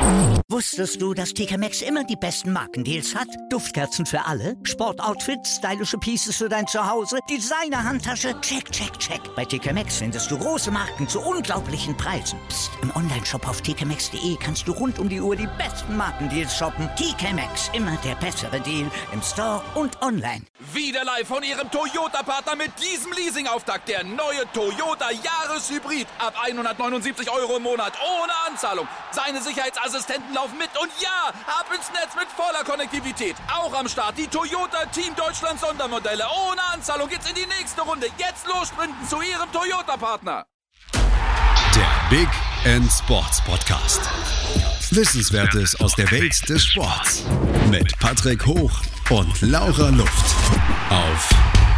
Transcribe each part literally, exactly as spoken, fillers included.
Wusstest du, dass T K Maxx immer die besten Markendeals hat? Duftkerzen für alle, Sportoutfits, stylische Pieces für dein Zuhause, Designer-Handtasche, check, check, check. Bei T K Maxx findest du große Marken zu unglaublichen Preisen. Psst. Im Onlineshop auf t k maxx punkt d e kannst du rund um die Uhr die besten Markendeals shoppen. T K Maxx, immer der bessere Deal im Store und online. Wieder live von Ihrem Toyota-Partner mit diesem Leasing-Auftakt. Der neue Toyota Jahreshybrid. Ab hundertneunundsiebzig Euro im Monat. Ohne Anzahlung. Seine Sicherheitsassistenten laufen mit. Und ja, ab ins Netz mit voller Konnektivität. Auch am Start die Toyota Team Deutschland Sondermodelle. Ohne Anzahlung geht's in die nächste Runde. Jetzt los sprinten zu Ihrem Toyota-Partner. Der Big End Sports Podcast. Wissenswertes aus der Welt des Sports. Mit Patrick Hoch und Laura Luft. Auf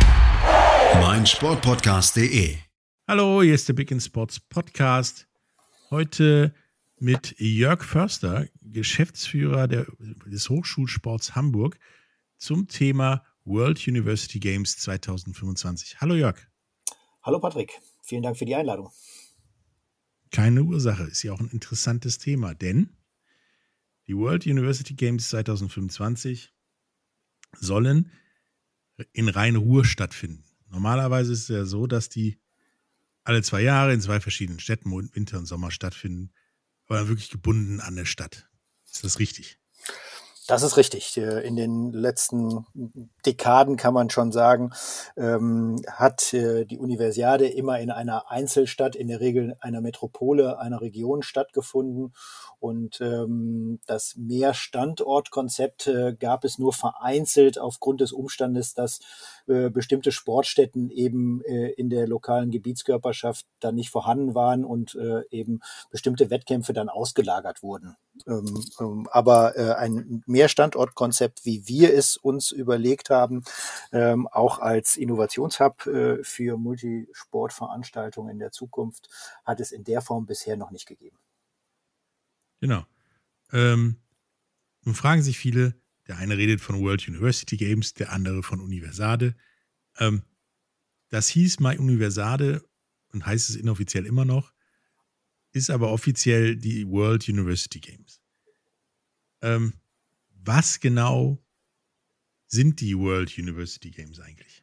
meinsportpodcast punkt de. Hallo, hier ist der Big End Sports Podcast. Heute mit Jörg Förster, Geschäftsführer der, des Hochschulsports Hamburg, zum Thema World University Games zwanzig fünfundzwanzig. Hallo Jörg. Hallo Patrick, vielen Dank für die Einladung. Keine Ursache, ist ja auch ein interessantes Thema, denn die World University Games zwanzig fünfundzwanzig sollen in Rhein-Ruhr stattfinden. Normalerweise ist es ja so, dass die alle zwei Jahre in zwei verschiedenen Städten, Winter und Sommer, stattfinden, aber wirklich gebunden an der Stadt. Ist das richtig? Das ist richtig. In den letzten Dekaden kann man schon sagen, ähm, hat äh, die Universiade immer in einer Einzelstadt, in der Regel einer Metropole, einer Region stattgefunden. Und ähm, das Mehrstandortkonzept äh, gab es nur vereinzelt aufgrund des Umstandes, dass äh, bestimmte Sportstätten eben äh, in der lokalen Gebietskörperschaft dann nicht vorhanden waren und äh, eben bestimmte Wettkämpfe dann ausgelagert wurden. Ähm, ähm, aber äh, ein Mehrstandortkonzept, wie wir es uns überlegt haben, ähm, auch als Innovationshub äh, für Multisportveranstaltungen in der Zukunft, hat es in der Form bisher noch nicht gegeben. Genau. Ähm, nun fragen sich viele, der eine redet von World University Games, der andere von Universiade. Ähm, das hieß mal Universiade und heißt es inoffiziell immer noch, ist aber offiziell die World University Games. Ähm, was genau sind die World University Games eigentlich?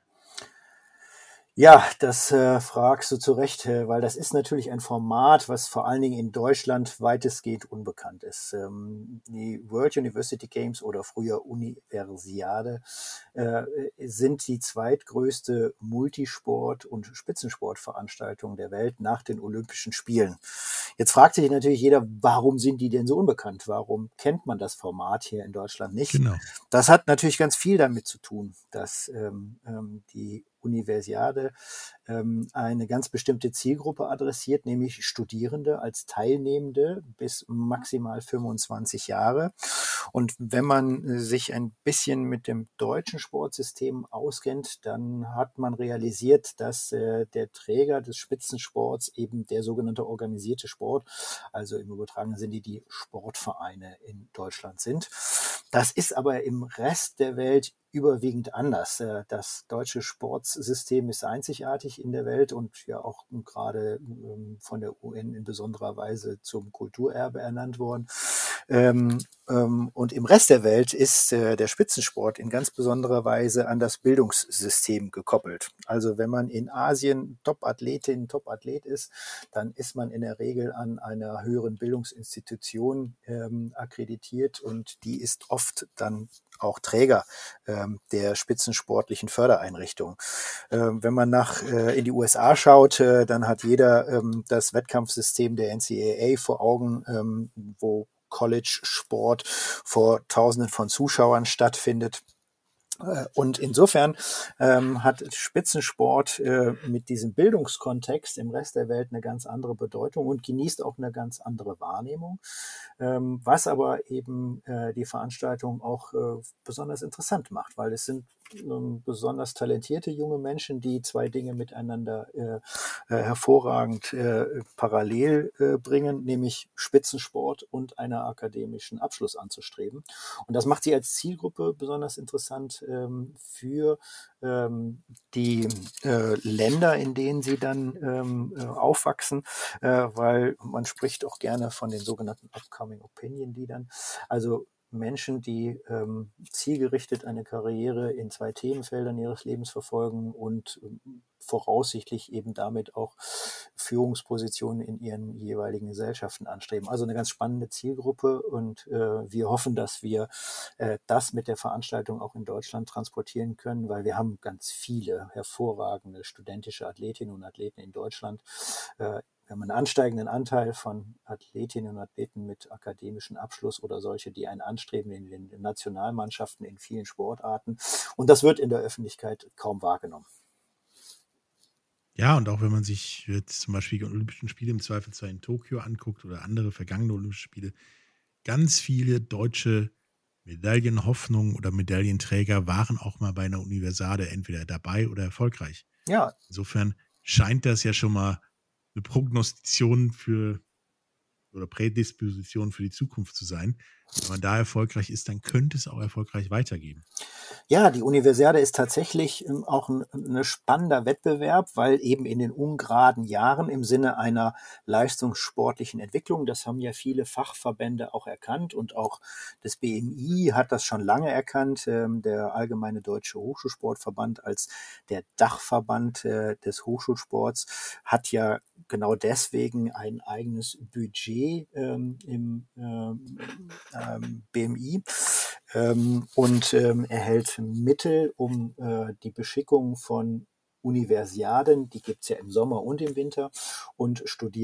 Ja, das äh, fragst du zu Recht, äh, weil das ist natürlich ein Format, was vor allen Dingen in Deutschland weitestgehend unbekannt ist. Ähm, die World University Games oder früher Universiade äh, sind die zweitgrößte Multisport- und Spitzensportveranstaltung der Welt nach den Olympischen Spielen. Jetzt fragt sich natürlich jeder, warum sind die denn so unbekannt? Warum kennt man das Format hier in Deutschland nicht? Genau. Das hat natürlich ganz viel damit zu tun, dass ähm, ähm, die Universiade ähm, eine ganz bestimmte Zielgruppe adressiert, nämlich Studierende als Teilnehmende bis maximal fünfundzwanzig Jahre. Und wenn man sich ein bisschen mit dem deutschen Sportsystem auskennt, dann hat man realisiert, dass äh, der Träger des Spitzensports eben der sogenannte organisierte Sport, also im übertragenen Sinne die Sportvereine in Deutschland sind. Das ist aber im Rest der Welt überwiegend anders. Das deutsche Sportsystem ist einzigartig in der Welt und ja auch gerade von der U N in besonderer Weise zum Kulturerbe ernannt worden. Und im Rest der Welt ist der Spitzensport in ganz besonderer Weise an das Bildungssystem gekoppelt. Also wenn man in Asien Top-Athletin, Top-Athlet ist, dann ist man in der Regel an einer höheren Bildungsinstitution akkreditiert und die ist oft dann auch Träger ähm, der spitzensportlichen Fördereinrichtungen. Ähm, wenn man nach äh, in die U S A schaut, äh, dann hat jeder ähm, das Wettkampfsystem der N C A A vor Augen, ähm, wo College-Sport vor Tausenden von Zuschauern stattfindet. Und insofern ähm, hat Spitzensport äh, mit diesem Bildungskontext im Rest der Welt eine ganz andere Bedeutung und genießt auch eine ganz andere Wahrnehmung, ähm, was aber eben äh, die Veranstaltung auch äh, besonders interessant macht, weil es sind ähm, besonders talentierte junge Menschen, die zwei Dinge miteinander äh, äh, hervorragend äh, parallel äh, bringen, nämlich Spitzensport und einen akademischen Abschluss anzustreben. Und das macht sie als Zielgruppe besonders interessant, ähm, für ähm, die äh, Länder, in denen sie dann ähm, äh, aufwachsen, äh, weil man spricht auch gerne von den sogenannten Upcoming Opinion Leadern, also Menschen, die ähm, zielgerichtet eine Karriere in zwei Themenfeldern ihres Lebens verfolgen und ähm, voraussichtlich eben damit auch Führungspositionen in ihren jeweiligen Gesellschaften anstreben. Also eine ganz spannende Zielgruppe und äh, wir hoffen, dass wir äh, das mit der Veranstaltung auch in Deutschland transportieren können, weil wir haben ganz viele hervorragende studentische Athletinnen und Athleten in Deutschland. Äh, Wir haben einen ansteigenden Anteil von Athletinnen und Athleten mit akademischem Abschluss oder solche, die einen anstreben in den Nationalmannschaften in vielen Sportarten. Und das wird in der Öffentlichkeit kaum wahrgenommen. Ja, und auch wenn man sich jetzt zum Beispiel die Olympischen Spiele im Zweifelsfall in Tokio anguckt oder andere vergangene Olympische Spiele, ganz viele deutsche Medaillenhoffnungen oder Medaillenträger waren auch mal bei einer Universade entweder dabei oder erfolgreich. Ja, Insofern scheint das ja schon mal eine Prognostikation für oder Prädisposition für die Zukunft zu sein. Wenn man da erfolgreich ist, dann könnte es auch erfolgreich weitergehen. Ja, die Universiade ist tatsächlich ähm, auch ein, ein spannender Wettbewerb, weil eben in den ungeraden Jahren im Sinne einer leistungssportlichen Entwicklung, das haben ja viele Fachverbände auch erkannt und auch das B M I hat das schon lange erkannt, ähm, der Allgemeine Deutsche Hochschulsportverband als der Dachverband äh, des Hochschulsports hat ja genau deswegen ein eigenes Budget ähm, im ähm, ähm, B M I ähm, und ähm, erhält Mittel, um äh, die Beschickung von Universiaden, die gibt's ja im Sommer und im Winter, und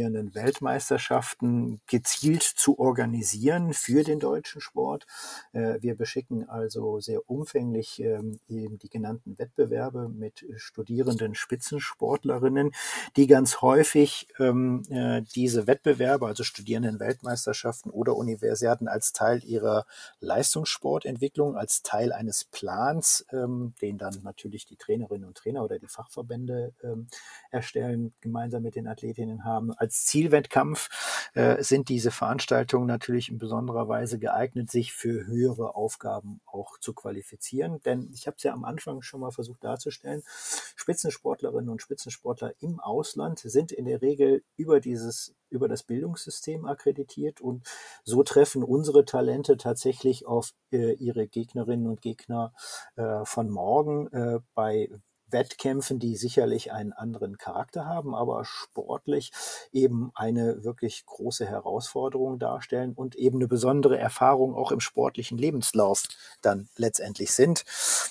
Studierenden-Weltmeisterschaften gezielt zu organisieren für den deutschen Sport. Äh, wir beschicken also sehr umfänglich ähm, eben die genannten Wettbewerbe mit studierenden Spitzensportlerinnen, die ganz häufig ähm, äh, diese Wettbewerbe, also Studierenden-Weltmeisterschaften oder Universiaden, als Teil ihrer Leistungssportentwicklung, als Teil eines Plans, ähm, den dann natürlich die Trainerinnen und Trainer oder die Fachverbände ähm, erstellen, gemeinsam mit den Athletinnen haben. Als Zielwettkampf äh, sind diese Veranstaltungen natürlich in besonderer Weise geeignet, sich für höhere Aufgaben auch zu qualifizieren. Denn ich habe es ja am Anfang schon mal versucht darzustellen, Spitzensportlerinnen und Spitzensportler im Ausland sind in der Regel über dieses über das Bildungssystem akkreditiert und so treffen unsere Talente tatsächlich auf äh, ihre Gegnerinnen und Gegner äh, von morgen äh, bei Wettkämpfen, die sicherlich einen anderen Charakter haben, aber sportlich eben eine wirklich große Herausforderung darstellen und eben eine besondere Erfahrung auch im sportlichen Lebenslauf dann letztendlich sind.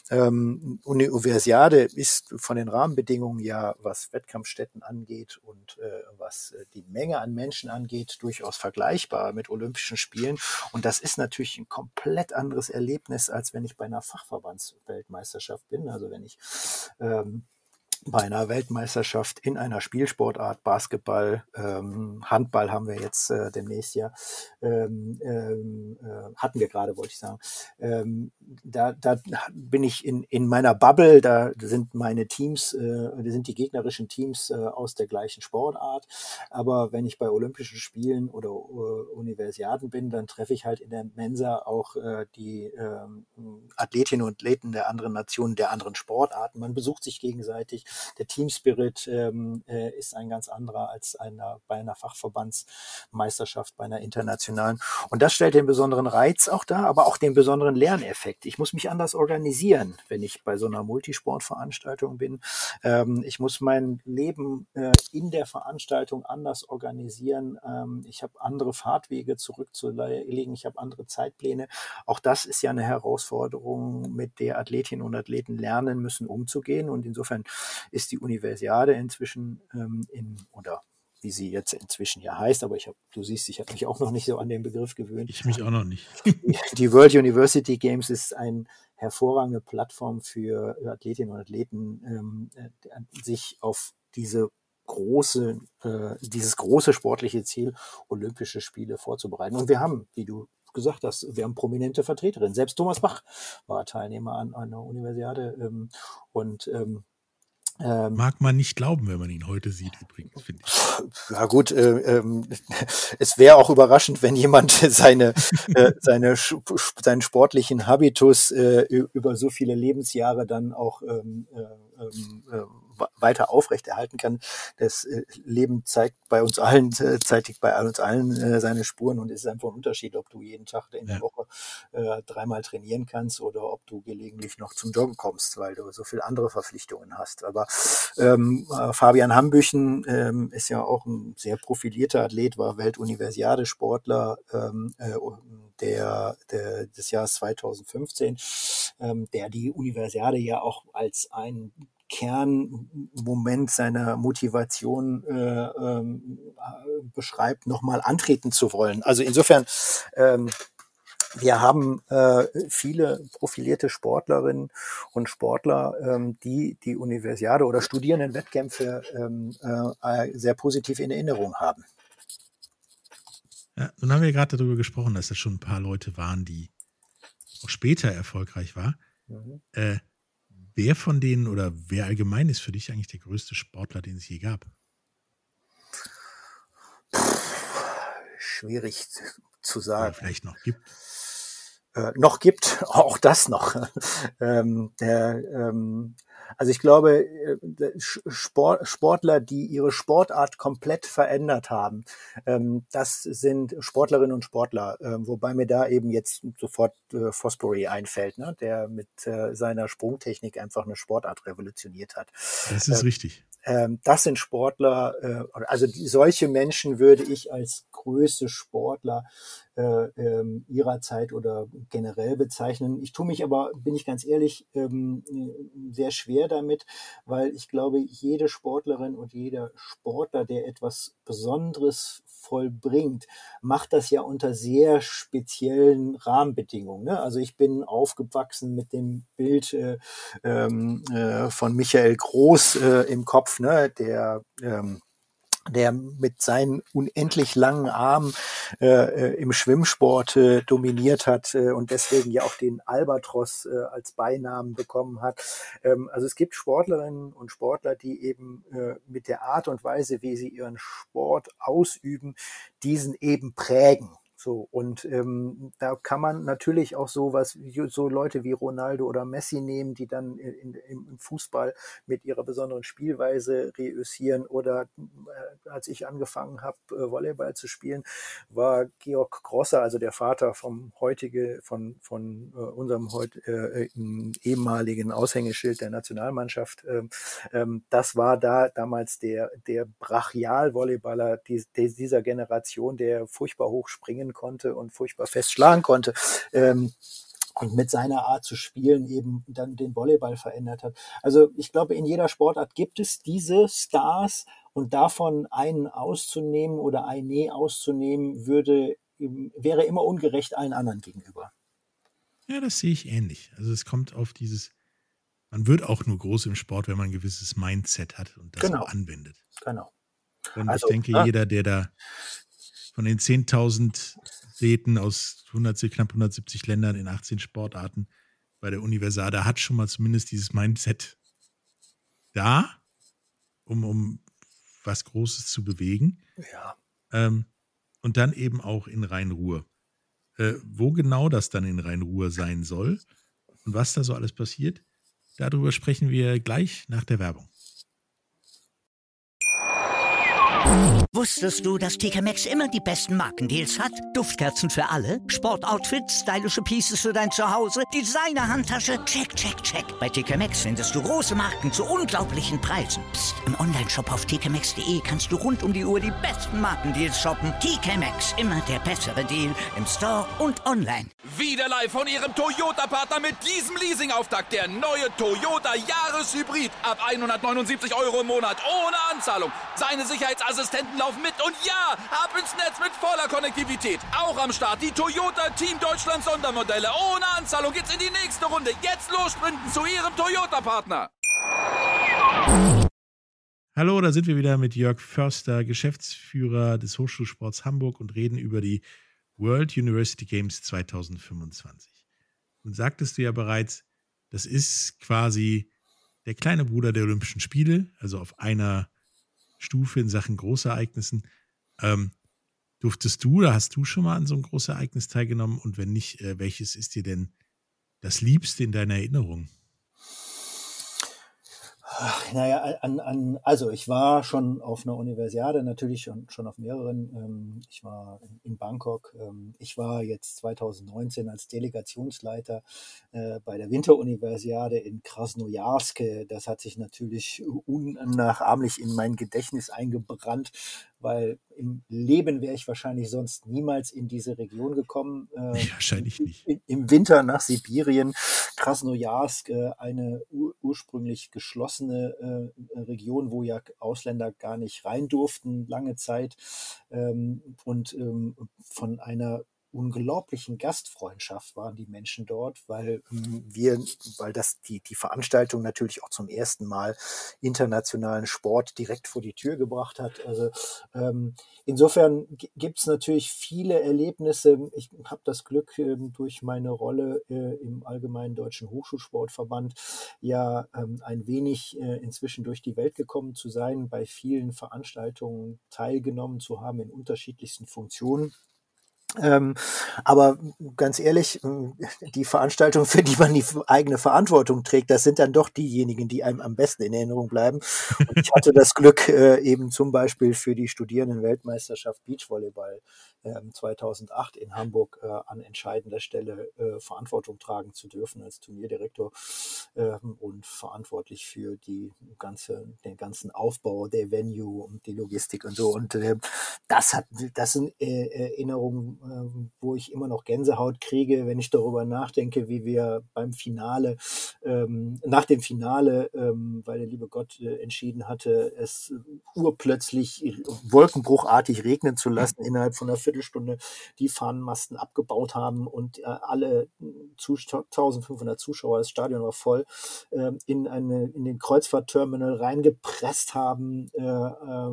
Ähm, Universiade ist von den Rahmenbedingungen ja, was Wettkampfstätten angeht und äh, was äh, die Menge an Menschen angeht, durchaus vergleichbar mit Olympischen Spielen. Und das ist natürlich ein komplett anderes Erlebnis, als wenn ich bei einer Fachverbandsweltmeisterschaft bin. Also wenn ich ähm, bei einer Weltmeisterschaft in einer Spielsportart, Basketball, ähm, Handball haben wir jetzt äh, demnächst ja, ähm, ähm, äh, hatten wir gerade, wollte ich sagen. Ähm, da, da bin ich in, in meiner Bubble, da sind meine Teams, äh, da sind die gegnerischen Teams äh, aus der gleichen Sportart. Aber wenn ich bei Olympischen Spielen oder äh, Universiaden bin, dann treffe ich halt in der Mensa auch äh, die äh, Athletinnen und Athleten der anderen Nationen, der anderen Sportarten. Man besucht sich gegenseitig. Der Teamspirit ähm, äh, ist ein ganz anderer als einer, bei einer Fachverbandsmeisterschaft, bei einer internationalen. Und das stellt den besonderen Reiz auch dar, aber auch den besonderen Lerneffekt. Ich muss mich anders organisieren, wenn ich bei so einer Multisportveranstaltung bin. Ähm, ich muss mein Leben äh, in der Veranstaltung anders organisieren. Ähm, ich habe andere Fahrtwege zurückzulegen. Ich habe andere Zeitpläne. Auch das ist ja eine Herausforderung, mit der Athletinnen und Athleten lernen müssen, umzugehen. Und insofern ist die Universiade inzwischen ähm, in, oder wie sie jetzt inzwischen ja heißt, aber ich habe, du siehst, ich habe mich auch noch nicht so an den Begriff gewöhnt. Ich mich auch noch nicht. Die World University Games ist eine hervorragende Plattform für Athletinnen und Athleten, ähm, sich auf diese große, äh, dieses große sportliche Ziel, Olympische Spiele vorzubereiten. Und wir haben, wie du gesagt hast, wir haben prominente Vertreterinnen. Selbst Thomas Bach war Teilnehmer an einer Universiade ähm, und ähm, Ähm, Mag man nicht glauben, wenn man ihn heute sieht, übrigens, finde ich. Ja gut, äh, ähm, es wäre auch überraschend, wenn jemand seine, äh, seine seinen sportlichen Habitus äh, über so viele Lebensjahre dann auch ähm, äh, äh, weiter aufrechterhalten kann. Das äh, Leben zeigt bei uns allen, äh, zeigt bei uns allen äh, seine Spuren, und es ist einfach ein Unterschied, ob du jeden Tag in der Ja. Woche äh, dreimal trainieren kannst oder ob du gelegentlich noch zum Joggen kommst, weil du so viele andere Verpflichtungen hast. Aber ähm, äh, Fabian Hambüchen ähm, ist ja auch ein sehr profilierter Athlet, war Weltuniversiade-Sportler ähm, äh, der, der des Jahres zweitausendfünfzehn, ähm, der die Universiade ja auch als ein Kernmoment seiner Motivation äh, ähm, beschreibt, nochmal antreten zu wollen. Also insofern, ähm, wir haben äh, viele profilierte Sportlerinnen und Sportler, ähm, die die Universiade oder Studierendenwettkämpfe ähm, äh, sehr positiv in Erinnerung haben. Ja, nun haben wir gerade darüber gesprochen, dass das schon ein paar Leute waren, die auch später erfolgreich waren. Mhm. Äh, wer von denen oder wer allgemein ist für dich eigentlich der größte Sportler, den es je gab? Schwierig zu Oder sagen. vielleicht noch gibt? Äh, noch gibt, auch das noch. ähm, der, ähm, also ich glaube, Sport, Sportler, die ihre Sportart komplett verändert haben, ähm, das sind Sportlerinnen und Sportler, äh, wobei mir da eben jetzt sofort äh, Fosbury einfällt, ne, der mit äh, seiner Sprungtechnik einfach eine Sportart revolutioniert hat. Das ist äh, richtig. Ähm, das sind Sportler, äh, also die, solche Menschen würde ich als größte Sportler äh, ähm, ihrer Zeit oder generell bezeichnen. Ich tue mich aber, bin ich ganz ehrlich, ähm, sehr schwer damit, weil ich glaube, jede Sportlerin und jeder Sportler, der etwas Besonderes vollbringt, macht das ja unter sehr speziellen Rahmenbedingungen. Ne? Also ich bin aufgewachsen mit dem Bild äh, ähm, äh, von Michael Groß äh, im Kopf, ne? der ähm, der mit seinen unendlich langen Armen äh, im Schwimmsport äh, dominiert hat äh, und deswegen ja auch den Albatros äh, als Beinamen bekommen hat. Ähm, also es gibt Sportlerinnen und Sportler, die eben äh, mit der Art und Weise, wie sie ihren Sport ausüben, diesen eben prägen. So, und ähm, da kann man natürlich auch sowas, so Leute wie Ronaldo oder Messi nehmen, die dann in, in, im Fußball mit ihrer besonderen Spielweise reüssieren. Oder äh, als ich angefangen habe, äh, Volleyball zu spielen, war Georg Grosser, also der Vater vom heutige, von, von äh, unserem heut, äh, ehemaligen Aushängeschild der Nationalmannschaft. Ähm, ähm, das war da damals der, der Brachial-Volleyballer die, die, dieser Generation, der furchtbar hoch springen konnte und furchtbar fest schlagen konnte. Ähm, und mit seiner Art zu spielen eben dann den Volleyball verändert hat. Also ich glaube, in jeder Sportart gibt es diese Stars, und davon einen auszunehmen oder eine auszunehmen, würde, wäre immer ungerecht allen anderen gegenüber. Ja, das sehe ich ähnlich. Also es kommt auf dieses, man wird auch nur groß im Sport, wenn man ein gewisses Mindset hat und das Genau. auch anwendet. Genau. Und Also, ich denke, ja. jeder, der da von den zehntausend Athleten aus hundert, knapp hundertsiebzig Ländern in achtzehn Sportarten bei der Universiade hat schon mal zumindest dieses Mindset da, um, um was Großes zu bewegen. Ja. Ähm, und dann eben auch in Rhein-Ruhr. Äh, wo genau das dann in Rhein-Ruhr sein soll und was da so alles passiert, darüber sprechen wir gleich nach der Werbung. Wusstest du, dass T K Maxx immer die besten Markendeals hat? Duftkerzen für alle, Sportoutfits, stylische Pieces für dein Zuhause, Designer-Handtasche, check, check, check. Bei T K Maxx findest du große Marken zu unglaublichen Preisen. Psst. Im Onlineshop auf t k maxx punkt d e kannst du rund um die Uhr die besten Markendeals shoppen. T K Maxx, immer der bessere Deal im Store und online. Wieder live von Ihrem Toyota-Partner mit diesem Leasing-Auftakt. Der neue Toyota Jahreshybrid. Ab hundertneunundsiebzig Euro im Monat. Ohne Anzahlung. Seine Sicherheitsassistenten laufen mit. Und ja, ab ins Netz mit voller Konnektivität. Auch am Start die Toyota Team Deutschland Sondermodelle. Ohne Anzahlung geht's in die nächste Runde. Jetzt los sprinten zu Ihrem Toyota-Partner. Hallo, da sind wir wieder mit Jörg Förster, Geschäftsführer des Hochschulsports Hamburg, und reden über die World University Games zweitausendfünfundzwanzig. Und sagtest du ja bereits, das ist quasi der kleine Bruder der Olympischen Spiele, also auf einer Stufe in Sachen Großereignissen. Ähm, durftest du oder hast du schon mal an so einem Großereignis teilgenommen? Und wenn nicht, äh, welches ist dir denn das Liebste in deiner Erinnerung? Ach, naja, an, an, also ich war schon auf einer Universiade, natürlich schon, schon auf mehreren. Ähm, ich war in, in Bangkok. Ähm, ich war jetzt zwanzig neunzehn als Delegationsleiter äh, bei der Winteruniversiade in Krasnojarsk. Das hat sich natürlich unnachahmlich in mein Gedächtnis eingebrannt, weil im Leben wäre ich wahrscheinlich sonst niemals in diese Region gekommen. Äh, Nee, wahrscheinlich nicht. Im, Im Winter nach Sibirien, Krasnojarsk, äh, eine ur ursprünglich geschlossene äh, Region, wo ja Ausländer gar nicht rein durften, lange Zeit. Ähm, und ähm, von einer unglaublichen Gastfreundschaft waren die Menschen dort, weil ähm, wir, weil das die, die Veranstaltung natürlich auch zum ersten Mal internationalen Sport direkt vor die Tür gebracht hat. Also ähm, insofern gibt es natürlich viele Erlebnisse. Ich habe das Glück, ähm, durch meine Rolle äh, im Allgemeinen Deutschen Hochschulsportverband ja ähm, ein wenig äh, inzwischen durch die Welt gekommen zu sein, bei vielen Veranstaltungen teilgenommen zu haben in unterschiedlichsten Funktionen. Ähm, aber ganz ehrlich, die Veranstaltung, für die man die eigene Verantwortung trägt, das sind dann doch diejenigen, die einem am besten in Erinnerung bleiben. Und ich hatte das Glück, äh, eben zum Beispiel für die Studierendenweltmeisterschaft Beachvolleyball ähm, zweitausendacht in Hamburg äh, an entscheidender Stelle äh, Verantwortung tragen zu dürfen als Turnierdirektor ähm, und verantwortlich für die ganze, den ganzen Aufbau der Venue und die Logistik und so. Und äh, das hat, das sind äh, Erinnerungen, wo ich immer noch Gänsehaut kriege, wenn ich darüber nachdenke, wie wir beim Finale, ähm, nach dem Finale, ähm, weil der liebe Gott äh, entschieden hatte, es urplötzlich wolkenbruchartig regnen zu lassen, innerhalb von einer Viertelstunde die Fahnenmasten abgebaut haben und äh, alle eintausendfünfhundert Zuschauer, das Stadion war voll, äh, in, eine, in den Kreuzfahrtterminal reingepresst haben, äh, äh,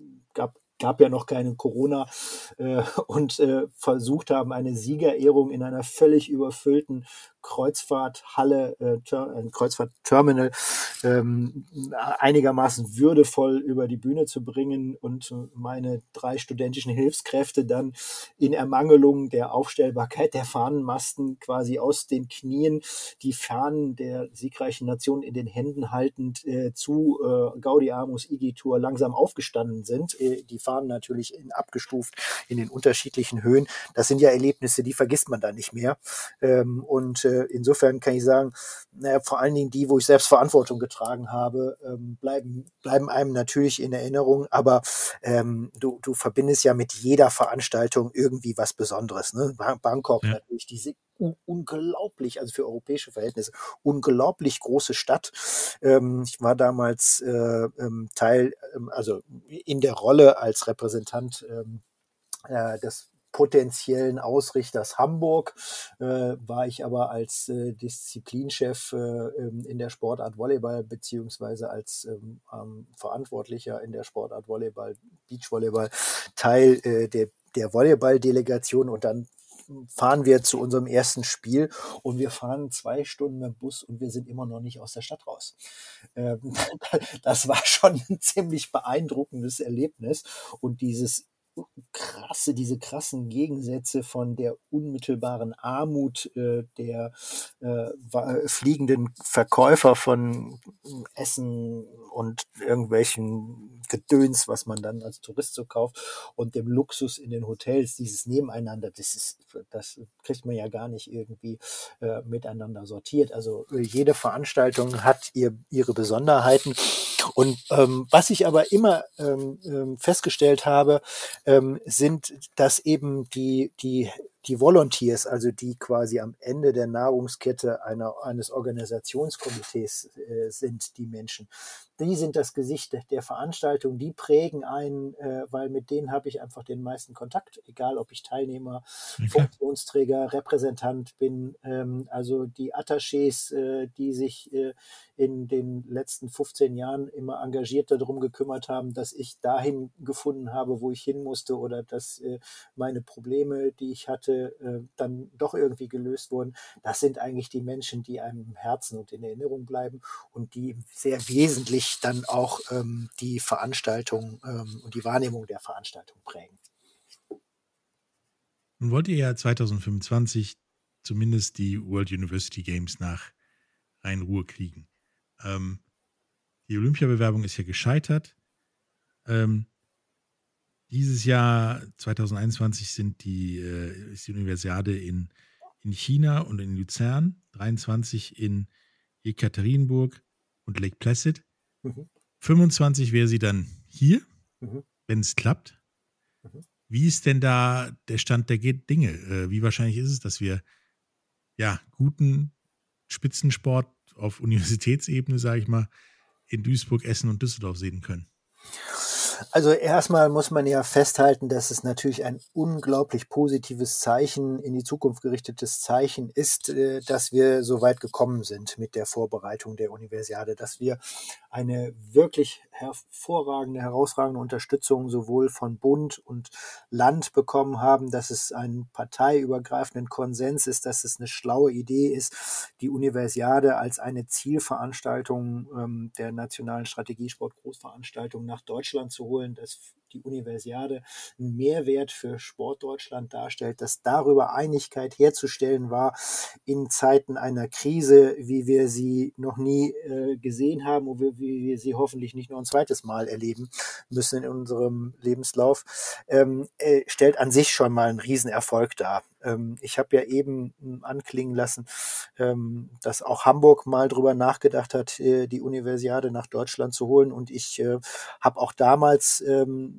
gab gab ja noch keine Corona äh, und äh, versucht haben, eine Siegerehrung in einer völlig überfüllten Kreuzfahrthalle, äh, Ter ein Kreuzfahrtterminal ähm, einigermaßen würdevoll über die Bühne zu bringen und meine drei studentischen Hilfskräfte dann in Ermangelung der Aufstellbarkeit der Fahnenmasten quasi aus den Knien die Fahnen der siegreichen Nation in den Händen haltend äh, zu äh, Gaudiamus Igitur langsam aufgestanden sind. Äh, die Fahnen natürlich in, abgestuft in den unterschiedlichen Höhen. Das sind ja Erlebnisse, die vergisst man da nicht mehr. Ähm, und äh, insofern kann ich sagen, naja, vor allen Dingen die, wo ich selbst Verantwortung getragen habe, ähm, bleiben, bleiben einem natürlich in Erinnerung. Aber ähm, du, du verbindest ja mit jeder Veranstaltung irgendwie was Besonderes. Ne? Bangkok Ja. natürlich diese unglaublich, also für europäische Verhältnisse, unglaublich große Stadt. Ähm, ich war damals äh, ähm, Teil, ähm, also in der Rolle als Repräsentant ähm, äh, des potenziellen Ausrichters Hamburg, äh, war ich aber als äh, Disziplinchef äh, in der Sportart Volleyball beziehungsweise als ähm, ähm, Verantwortlicher in der Sportart Volleyball, Beachvolleyball, Teil äh, der, der Volleyball-Delegation und dann fahren wir zu unserem ersten Spiel und wir fahren zwei Stunden mit dem Bus und wir sind immer noch nicht aus der Stadt raus. Ähm, das war schon ein ziemlich beeindruckendes Erlebnis und dieses krasse, diese krassen Gegensätze von der unmittelbaren Armut äh, der äh, fliegenden Verkäufer von Essen und irgendwelchen Gedöns, was man dann als Tourist so kauft, und dem Luxus in den Hotels, dieses Nebeneinander, das ist, das kriegt man ja gar nicht irgendwie äh, miteinander sortiert. Also äh, jede Veranstaltung hat ihr, ihre Besonderheiten. Und ähm, was ich aber immer ähm, festgestellt habe, ähm, sind, dass eben die, die, die Volunteers, also die quasi am Ende der Nahrungskette einer, eines Organisationskomitees äh, sind, die Menschen. Die sind das Gesicht der Veranstaltung, die prägen einen, äh, weil mit denen habe ich einfach den meisten Kontakt, egal ob ich Teilnehmer, okay. Funktionsträger, Repräsentant bin. Ähm, also die Attachés, äh, die sich äh, in den letzten fünfzehn Jahren immer engagiert darum gekümmert haben, dass ich dahin gefunden habe, wo ich hin musste oder dass äh, meine Probleme, die ich hatte, Konflikte äh, dann doch irgendwie gelöst wurden. Das sind eigentlich die Menschen, die einem im Herzen und in Erinnerung bleiben und die sehr wesentlich dann auch ähm, die Veranstaltung ähm, und die Wahrnehmung der Veranstaltung prägen. Nun wollt ihr ja zwanzig fünfundzwanzig zumindest die World University Games nach Rhein-Ruhr kriegen. Ähm, die Olympiabewerbung ist ja gescheitert. Ähm, dieses Jahr, zwanzig einundzwanzig, sind die, äh, ist die Universiade in, in China und in Luzern, dreiundzwanzig in Jekaterinburg und Lake Placid. Mhm. fünfundzwanzig wäre sie dann hier, Mhm. wenn es klappt. Mhm. Wie ist denn da der Stand der Dinge? Äh, wie wahrscheinlich ist es, dass wir ja guten Spitzensport auf Universitätsebene, sage ich mal, in Duisburg, Essen und Düsseldorf sehen können? Also erstmal muss man ja festhalten, dass es natürlich ein unglaublich positives Zeichen, in die Zukunft gerichtetes Zeichen ist, äh, dass wir so weit gekommen sind mit der Vorbereitung der Universiade, dass wir eine wirklich hervorragende, herausragende Unterstützung sowohl von Bund und Land bekommen haben, dass es einen parteiübergreifenden Konsens ist, dass es eine schlaue Idee ist, die Universiade als eine Zielveranstaltung ähm, der nationalen Strategiesport-Großveranstaltung nach Deutschland zu holen, dass die Universiade einen Mehrwert für Sportdeutschland darstellt, dass darüber Einigkeit herzustellen war in Zeiten einer Krise, wie wir sie noch nie äh, gesehen haben und wie, wie wir sie hoffentlich nicht noch ein zweites Mal erleben müssen in unserem Lebenslauf, ähm, äh, stellt an sich schon mal einen Riesenerfolg dar. Ähm, ich habe ja eben ähm, anklingen lassen, ähm, dass auch Hamburg mal drüber nachgedacht hat, äh, die Universiade nach Deutschland zu holen, und ich äh, habe auch damals ähm,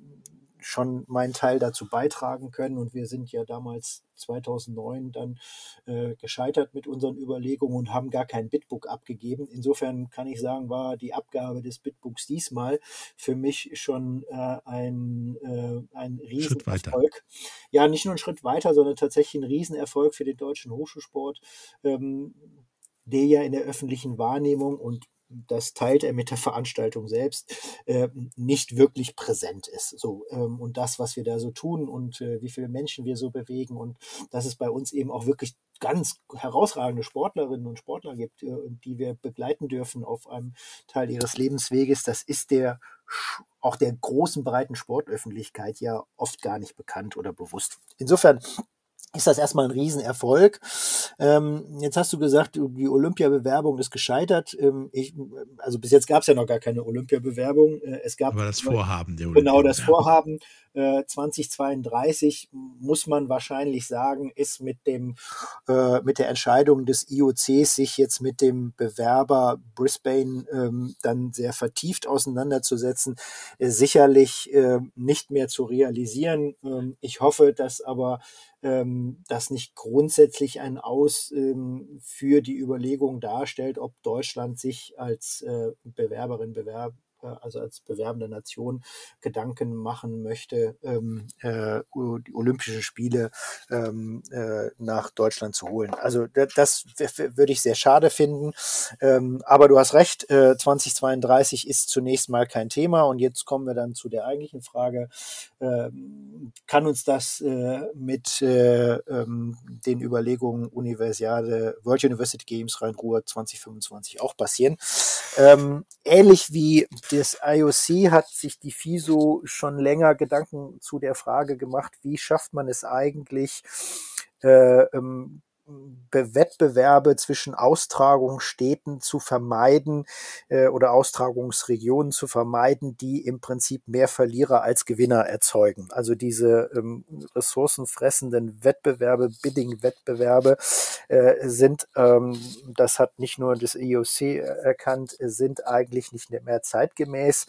schon meinen Teil dazu beitragen können, und wir sind ja damals zweitausendneun dann äh, gescheitert mit unseren Überlegungen und haben gar kein Bitbook abgegeben. Insofern kann ich sagen, war die Abgabe des Bitbooks diesmal für mich schon äh, ein, äh, ein Riesenerfolg. Ja, nicht nur ein Schritt weiter, sondern tatsächlich ein Riesenerfolg für den deutschen Hochschulsport, ähm, der ja in der öffentlichen Wahrnehmung, und das teilt er mit der Veranstaltung selbst, äh, nicht wirklich präsent ist. So, ähm, und das, was wir da so tun und äh, wie viele Menschen wir so bewegen, und dass es bei uns eben auch wirklich ganz herausragende Sportlerinnen und Sportler gibt, äh, die wir begleiten dürfen auf einem Teil ihres Lebensweges, das ist der auch der großen, breiten Sportöffentlichkeit ja oft gar nicht bekannt oder bewusst. Insofern ist das erstmal ein Riesenerfolg. Ähm, jetzt hast du gesagt, die Olympiabewerbung ist gescheitert. Ähm, ich, also bis jetzt gab es ja noch gar keine Olympiabewerbung. Äh, es gab aber das Vorhaben der Olympiabewerbung. Genau, das Vorhaben. Äh, zwanzig zweiunddreißig, muss man wahrscheinlich sagen, ist mit dem äh, mit der Entscheidung des I O Cs, sich jetzt mit dem Bewerber Brisbane ähm, dann sehr vertieft auseinanderzusetzen, äh, sicherlich äh, nicht mehr zu realisieren. Ähm, ich hoffe, dass aber ähm, das nicht grundsätzlich ein Aus ähm, für die Überlegung darstellt, ob Deutschland sich als äh, Bewerberin, Bewerber, also als bewerbende Nation Gedanken machen möchte, ähm, äh, die Olympischen Spiele ähm, äh, nach Deutschland zu holen. Also das würde ich sehr schade finden. Ähm, aber du hast recht, äh, zwanzig zweiunddreißig ist zunächst mal kein Thema, und jetzt kommen wir dann zu der eigentlichen Frage. Ähm, kann uns das äh, mit äh, ähm, den Überlegungen Universiade, World University Games Rhein-Ruhr zwanzig fünfundzwanzig auch passieren? Ähm, ähnlich wie das I O C hat sich die FISO schon länger Gedanken zu der Frage gemacht, wie schafft man es eigentlich, äh, ähm, Wettbewerbe zwischen Austragungsstädten zu vermeiden äh, oder Austragungsregionen zu vermeiden, die im Prinzip mehr Verlierer als Gewinner erzeugen. Also diese ähm, ressourcenfressenden Wettbewerbe, Bidding-Wettbewerbe äh, sind, ähm, das hat nicht nur das I O C erkannt, sind eigentlich nicht mehr zeitgemäß,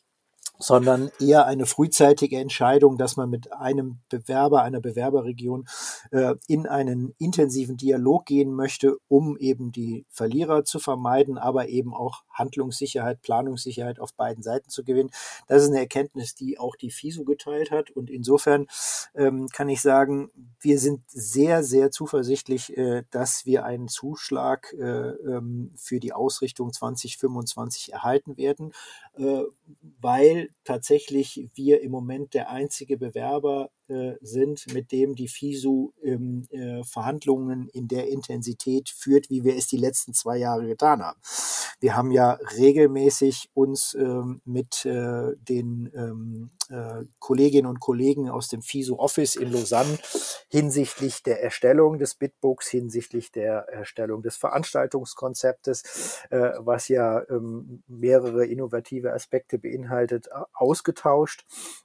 sondern eher eine frühzeitige Entscheidung, dass man mit einem Bewerber, einer Bewerberregion äh, in einen intensiven Dialog gehen möchte, um eben die Verlierer zu vermeiden, aber eben auch Handlungssicherheit, Planungssicherheit auf beiden Seiten zu gewinnen. Das ist eine Erkenntnis, die auch die FISO geteilt hat, und insofern ähm, kann ich sagen, wir sind sehr, sehr zuversichtlich, äh, dass wir einen Zuschlag äh, ähm, für die Ausrichtung zwanzig fünfundzwanzig erhalten werden, äh, weil tatsächlich wir im Moment der einzige Bewerber äh, sind, mit dem die FISU ähm, äh, Verhandlungen in der Intensität führt, wie wir es die letzten zwei Jahre getan haben. Wir haben ja regelmäßig uns ähm, mit äh, den ähm, äh, Kolleginnen und Kollegen aus dem FISU-Office in Lausanne hinsichtlich der Erstellung des Bitbooks, hinsichtlich der Erstellung des Veranstaltungskonzeptes, äh, was ja ähm, mehrere innovative Aspekte beinhaltet, ausgetauscht.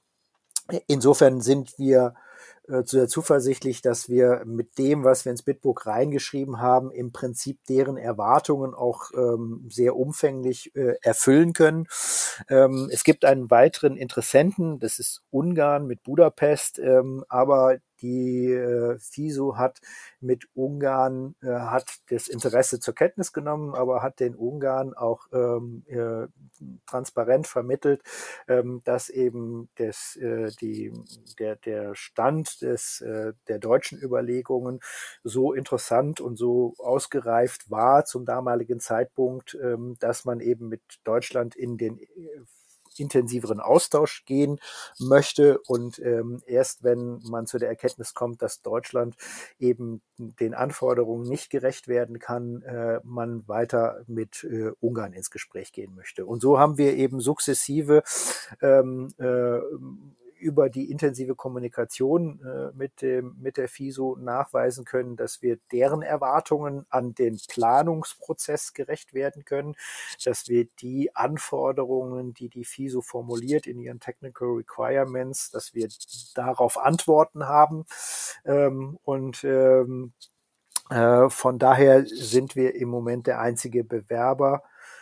Insofern sind wir äh, sehr zuversichtlich, dass wir mit dem, was wir ins Bitbook reingeschrieben haben, im Prinzip deren Erwartungen auch ähm, sehr umfänglich äh, erfüllen können. Ähm, es gibt einen weiteren Interessenten, das ist Ungarn mit Budapest, ähm, aber die äh, FISU hat mit Ungarn, äh, hat das Interesse zur Kenntnis genommen, aber hat den Ungarn auch ähm, äh, transparent vermittelt, ähm, dass eben das, äh, die, der, der Stand des, äh, der deutschen Überlegungen so interessant und so ausgereift war zum damaligen Zeitpunkt, ähm, dass man eben mit Deutschland in den äh, intensiveren Austausch gehen möchte und ähm, erst wenn man zu der Erkenntnis kommt, dass Deutschland eben den Anforderungen nicht gerecht werden kann, äh, man weiter mit äh, Ungarn ins Gespräch gehen möchte. Und so haben wir eben sukzessive ähm, äh, über die intensive Kommunikation äh, mit, dem, mit der FISU nachweisen können, dass wir deren Erwartungen an den Planungsprozess gerecht werden können, dass wir die Anforderungen, die die FISU formuliert in ihren Technical Requirements, dass wir darauf Antworten haben. Ähm, und ähm, äh, von daher sind wir im Moment der einzige Bewerber,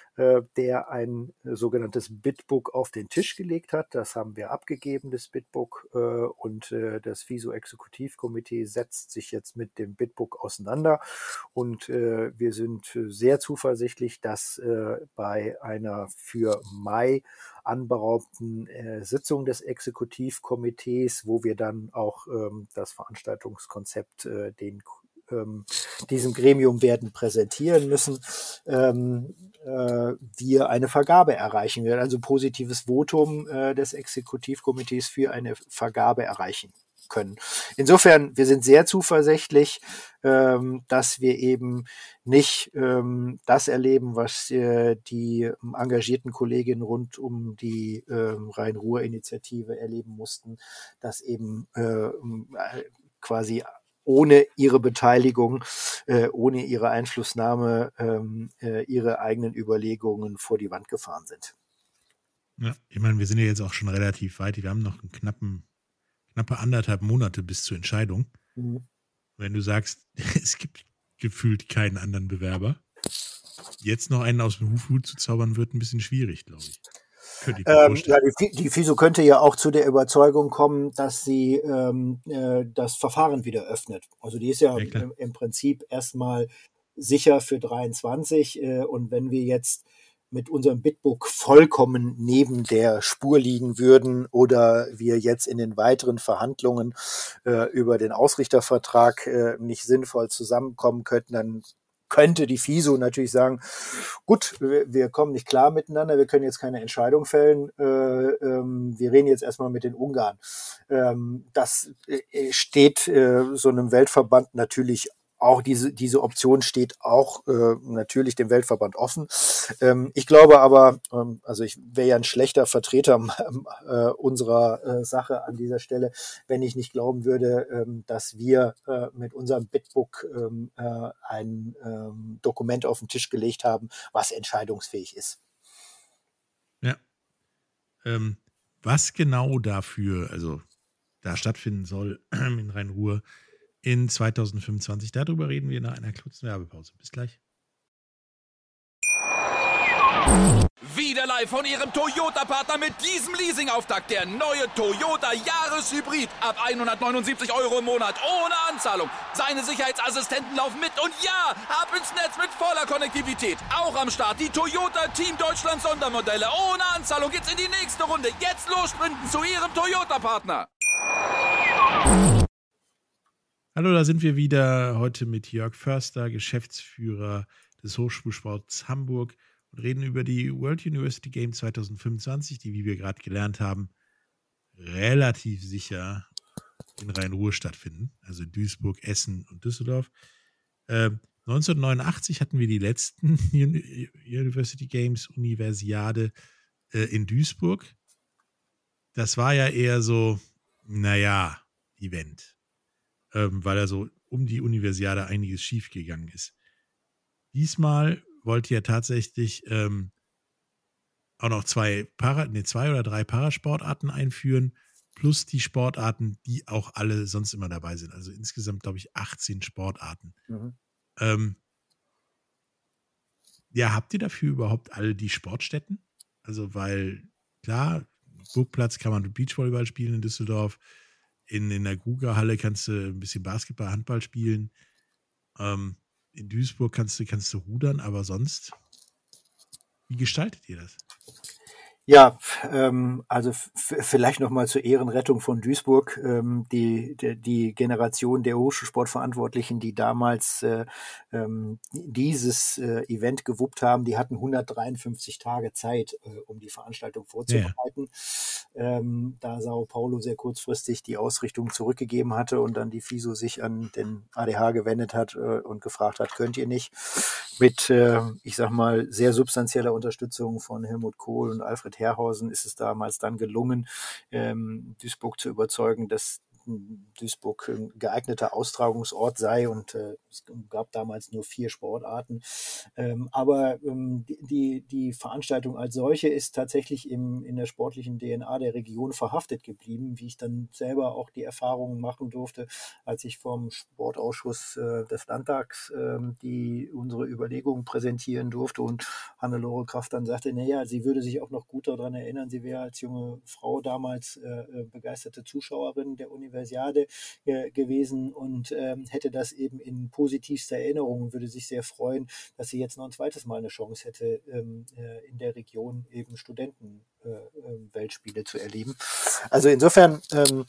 der ein sogenanntes Bitbook auf den Tisch gelegt hat. Das haben wir abgegeben, das Bitbook, und das FISU-Exekutivkomitee setzt sich jetzt mit dem Bitbook auseinander und wir sind sehr zuversichtlich, dass bei einer für Mai anberaumten Sitzung des Exekutivkomitees, wo wir dann auch das Veranstaltungskonzept den diesem Gremium werden präsentieren müssen, ähm, äh, wir eine Vergabe erreichen werden, also positives Votum äh, des Exekutivkomitees für eine Vergabe erreichen können. Insofern, wir sind sehr zuversichtlich, ähm, dass wir eben nicht ähm, das erleben, was äh, die engagierten Kolleginnen rund um die äh, Rhein-Ruhr-Initiative erleben mussten, dass eben äh, quasi ohne ihre Beteiligung, äh, ohne ihre Einflussnahme, ähm, äh, ihre eigenen Überlegungen vor die Wand gefahren sind. Ja, ich meine, wir sind ja jetzt auch schon relativ weit. Wir haben noch einen knappen, knappe anderthalb Monate bis zur Entscheidung. Mhm. Wenn du sagst, es gibt gefühlt keinen anderen Bewerber, jetzt noch einen aus dem Hut zu zaubern, wird ein bisschen schwierig, glaube ich. Ähm, ja, die, die FISU könnte ja auch zu der Überzeugung kommen, dass sie ähm, äh, das Verfahren wieder öffnet. Also die ist ja, ja im, im Prinzip erstmal sicher für dreiundzwanzig. Äh, und wenn wir jetzt mit unserem Bitbook vollkommen neben der Spur liegen würden oder wir jetzt in den weiteren Verhandlungen äh, über den Ausrichtervertrag äh, nicht sinnvoll zusammenkommen könnten, dann könnte die FISU natürlich sagen, gut, wir, wir kommen nicht klar miteinander, wir können jetzt keine Entscheidung fällen, äh, ähm, wir reden jetzt erstmal mit den Ungarn. Ähm, das äh, steht äh, so einem Weltverband natürlich auch, diese, diese Option steht auch äh, natürlich dem Weltverband offen. Ähm, ich glaube aber, ähm, also ich wäre ja ein schlechter Vertreter äh, unserer äh, Sache an dieser Stelle, wenn ich nicht glauben würde, ähm, dass wir äh, mit unserem Bitbook ähm, äh, ein ähm, Dokument auf den Tisch gelegt haben, was entscheidungsfähig ist. Ja. Ähm, was genau dafür, also da stattfinden soll in Rhein-Ruhr in zwanzig fünfundzwanzig, darüber reden wir nach einer kurzen Werbepause. Bis gleich. Wieder live von Ihrem Toyota-Partner mit diesem Leasing-Auftakt. Der neue Toyota Jahreshybrid. Ab hundertneunundsiebzig Euro im Monat. Ohne Anzahlung. Seine Sicherheitsassistenten laufen mit. Und ja, ab ins Netz mit voller Konnektivität. Auch am Start die Toyota Team Deutschland Sondermodelle. Ohne Anzahlung geht's in die nächste Runde. Jetzt los sprinten zu Ihrem Toyota-Partner. Hallo, da sind wir wieder heute mit Jörg Förster, Geschäftsführer des Hochschulsports Hamburg, und reden über die World University Games zwanzig fünfundzwanzig, die, wie wir gerade gelernt haben, relativ sicher in Rhein-Ruhr stattfinden, also in Duisburg, Essen und Düsseldorf. Ähm, neunzehnhundertneunundachtzig hatten wir die letzten University Games, Universiade äh, in Duisburg. Das war ja eher so, naja, Event, ähm, weil da so um die Universiade einiges schiefgegangen ist. Diesmal wollte ja tatsächlich ähm, auch noch zwei, Para, nee, zwei oder drei Parasportarten einführen, plus die Sportarten, die auch alle sonst immer dabei sind. Also insgesamt, glaube ich, achtzehn Sportarten. Mhm. Ähm, ja, habt ihr dafür überhaupt alle die Sportstätten? Also, weil, klar, Burgplatz kann man Beachvolleyball spielen in Düsseldorf. In, in der Gruger-Halle kannst du ein bisschen Basketball, Handball spielen. Ähm, in Duisburg kannst du, kannst du rudern, aber sonst, wie gestaltet ihr das? Ja, ähm, also f- vielleicht nochmal zur Ehrenrettung von Duisburg. Ähm, die, die, die Generation der Hochschulsportverantwortlichen, die damals äh, ähm, dieses äh, Event gewuppt haben, die hatten hundertdreiundfünfzig Tage Zeit, äh, um die Veranstaltung vorzubereiten. Ja. Ähm, da Sao Paulo sehr kurzfristig die Ausrichtung zurückgegeben hatte und dann die FISO sich an den A D H gewendet hat äh, und gefragt hat, könnt ihr nicht? Mit, äh, ich sag mal, sehr substanzieller Unterstützung von Helmut Kohl und Alfred Herrhausen ist es damals dann gelungen, ähm, Duisburg zu überzeugen, dass Duisburg ein geeigneter Austragungsort sei und äh, es gab damals nur vier Sportarten. Ähm, aber ähm, die, die Veranstaltung als solche ist tatsächlich im, in der sportlichen D N A der Region verhaftet geblieben, wie ich dann selber auch die Erfahrungen machen durfte, als ich vom Sportausschuss äh, des Landtags äh, die unsere Überlegungen präsentieren durfte und Hannelore Kraft dann sagte, naja, sie würde sich auch noch gut daran erinnern, sie wäre als junge Frau damals äh, begeisterte Zuschauerin der Universität äh, gewesen und ähm, hätte das eben in positivster Erinnerung und würde sich sehr freuen, dass sie jetzt noch ein zweites Mal eine Chance hätte, ähm, äh, in der Region eben Studenten-Weltspiele äh, zu erleben. Also insofern ähm,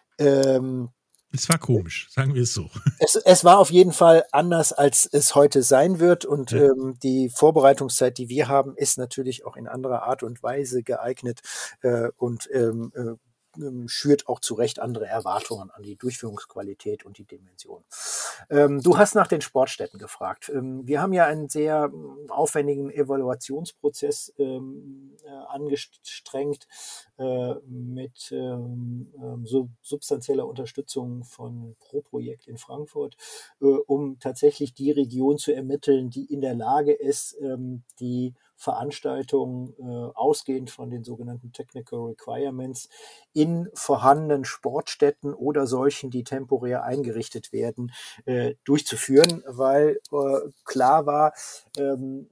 ähm, es war komisch, sagen wir es so. Es, es war auf jeden Fall anders, als es heute sein wird. Und ja. ähm, die Vorbereitungszeit, die wir haben, ist natürlich auch in anderer Art und Weise geeignet äh, und ähm, äh, schürt auch zu Recht andere Erwartungen an die Durchführungsqualität und die Dimension. Ähm, du hast nach den Sportstätten gefragt. Ähm, wir haben ja einen sehr aufwendigen Evaluationsprozess ähm, äh, angestrengt äh, mit ähm, so substanzieller Unterstützung von Pro Projekt in Frankfurt, äh, um tatsächlich die Region zu ermitteln, die in der Lage ist, ähm, die Veranstaltungen äh, ausgehend von den sogenannten Technical Requirements in vorhandenen Sportstätten oder solchen, die temporär eingerichtet werden, äh, durchzuführen, weil äh, klar war, ähm,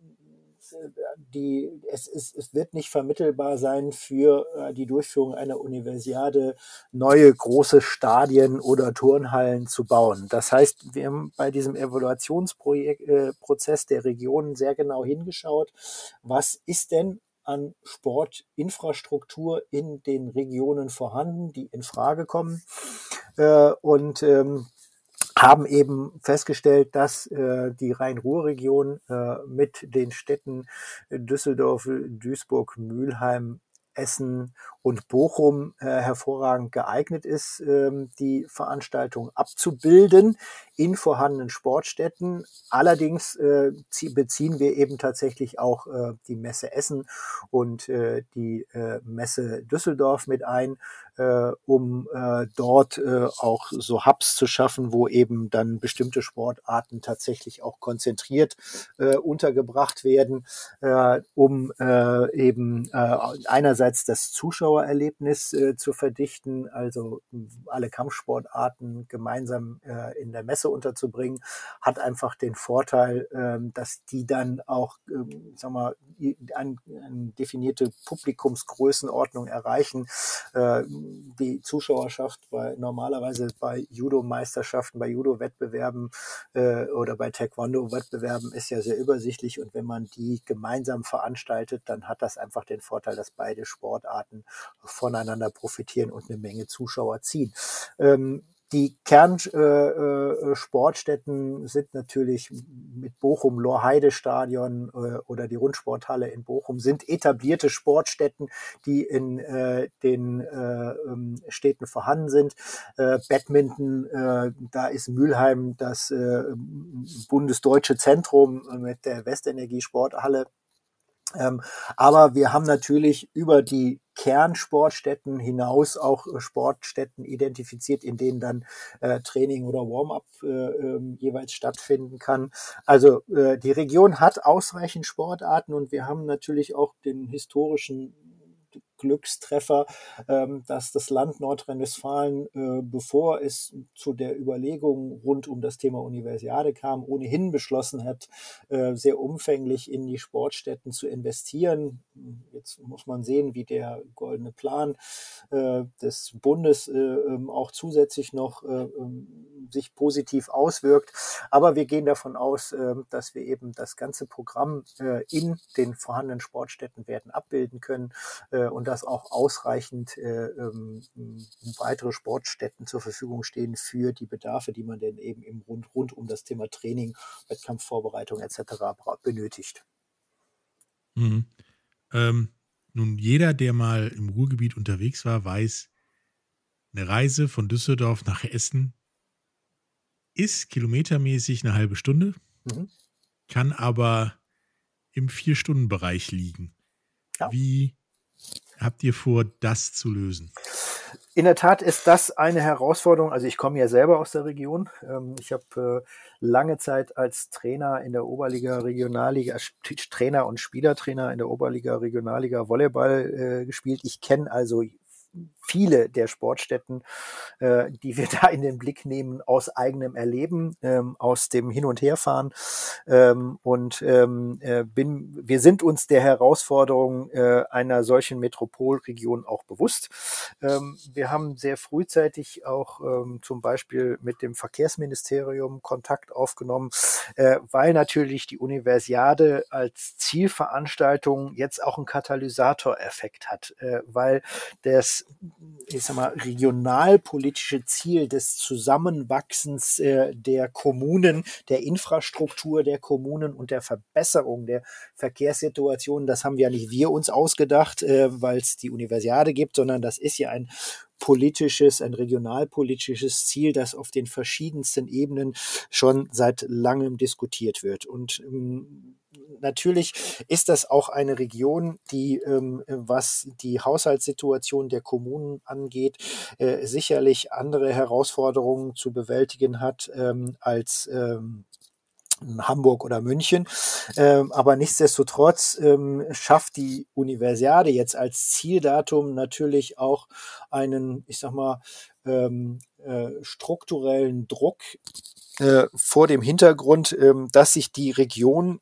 die, es, es, es wird nicht vermittelbar sein für äh, die Durchführung einer Universiade neue große Stadien oder Turnhallen zu bauen. Das heißt, wir haben bei diesem Evaluationsprozess äh, der Regionen sehr genau hingeschaut, was ist denn an Sportinfrastruktur in den Regionen vorhanden, die in Frage kommen. Äh, und ähm, haben eben festgestellt, dass äh, die Rhein-Ruhr-Region äh, mit den Städten Düsseldorf, Duisburg, Mülheim, Essen und Bochum äh, hervorragend geeignet ist, ähm, die Veranstaltung abzubilden in vorhandenen Sportstätten. Allerdings äh, beziehen wir eben tatsächlich auch äh, die Messe Essen und äh, die äh, Messe Düsseldorf mit ein, äh, um äh, dort äh, auch so Hubs zu schaffen, wo eben dann bestimmte Sportarten tatsächlich auch konzentriert äh, untergebracht werden, äh, um äh, eben äh, einerseits das Zuschauererlebnis äh, zu verdichten, also alle Kampfsportarten gemeinsam äh, in der Messe unterzubringen, hat einfach den Vorteil, äh, dass die dann auch, äh, sag mal, eine, eine definierte Publikumsgrößenordnung erreichen. Äh, die Zuschauerschaft bei normalerweise bei Judo-Meisterschaften, bei Judo-Wettbewerben äh, oder bei Taekwondo-Wettbewerben ist ja sehr übersichtlich und wenn man die gemeinsam veranstaltet, dann hat das einfach den Vorteil, dass beide Sportarten voneinander profitieren und eine Menge Zuschauer ziehen. Ähm, Die Kernsportstätten äh, sind natürlich mit Bochum, Lorheide-Stadion äh, oder die Rundsporthalle in Bochum sind etablierte Sportstätten, die in äh, den äh, Städten vorhanden sind. Äh, Badminton, äh, da ist Mülheim das äh, bundesdeutsche Zentrum mit der Westenergie-Sporthalle. Ähm, aber wir haben natürlich über die Kernsportstätten hinaus auch äh, Sportstätten identifiziert, in denen dann äh, Training oder Warm-up äh, äh, jeweils stattfinden kann. Also äh, die Region hat ausreichend Sportarten und wir haben natürlich auch den historischen Glückstreffer, ähm, dass das Land Nordrhein-Westfalen, äh, bevor es zu der Überlegung rund um das Thema Universiade kam, ohnehin beschlossen hat, äh, sehr umfänglich in die Sportstätten zu investieren. Jetzt muss man sehen, wie der goldene Plan äh, des Bundes äh, ähm, auch zusätzlich noch äh, ähm, sich positiv auswirkt. Aber wir gehen davon aus, äh, dass wir eben das ganze Programm äh, in den vorhandenen Sportstätten werden abbilden können äh, und dass auch ausreichend äh, ähm, weitere Sportstätten zur Verfügung stehen für die Bedarfe, die man denn eben im rund, rund um das Thema Training, Wettkampfvorbereitung et cetera benötigt. Mhm. Ähm, nun, jeder, der mal im Ruhrgebiet unterwegs war, weiß, eine Reise von Düsseldorf nach Essen ist kilometermäßig eine halbe Stunde, Mhm. kann aber im Vier-Stunden-Bereich liegen. Ja. Wie habt ihr vor, das zu lösen? In der Tat ist das eine Herausforderung. Also ich komme ja selber aus der Region. Ich habe lange Zeit als Trainer in der Oberliga, Regionalliga, Trainer und Spielertrainer in der Oberliga, Regionalliga Volleyball gespielt. Ich kenne also viele der Sportstätten, äh, die wir da in den Blick nehmen, aus eigenem Erleben, ähm, aus dem Hin- und Herfahren. Ähm, und ähm, äh, bin, wir sind uns der Herausforderung äh, einer solchen Metropolregion auch bewusst. Ähm, wir haben sehr frühzeitig auch ähm, zum Beispiel mit dem Verkehrsministerium Kontakt aufgenommen, äh, weil natürlich die Universiade als Zielveranstaltung jetzt auch einen Katalysatoreffekt hat, äh, weil das ich sag mal, regionalpolitische Ziel des Zusammenwachsens äh, der Kommunen, der Infrastruktur der Kommunen und der Verbesserung der Verkehrssituation, das haben ja nicht wir uns ausgedacht, äh, weil es die Universiade gibt, sondern das ist ja ein politisches, ein regionalpolitisches Ziel, das auf den verschiedensten Ebenen schon seit langem diskutiert wird. Und ähm, natürlich ist das auch eine Region, die, ähm, was die Haushaltssituation der Kommunen angeht, äh, sicherlich andere Herausforderungen zu bewältigen hat ähm, als ähm, Hamburg oder München. Ähm, aber nichtsdestotrotz ähm, schafft die Universiade jetzt als Zieldatum natürlich auch einen, ich sag mal, ähm, äh, strukturellen Druck äh, vor dem Hintergrund, ähm, dass sich die Region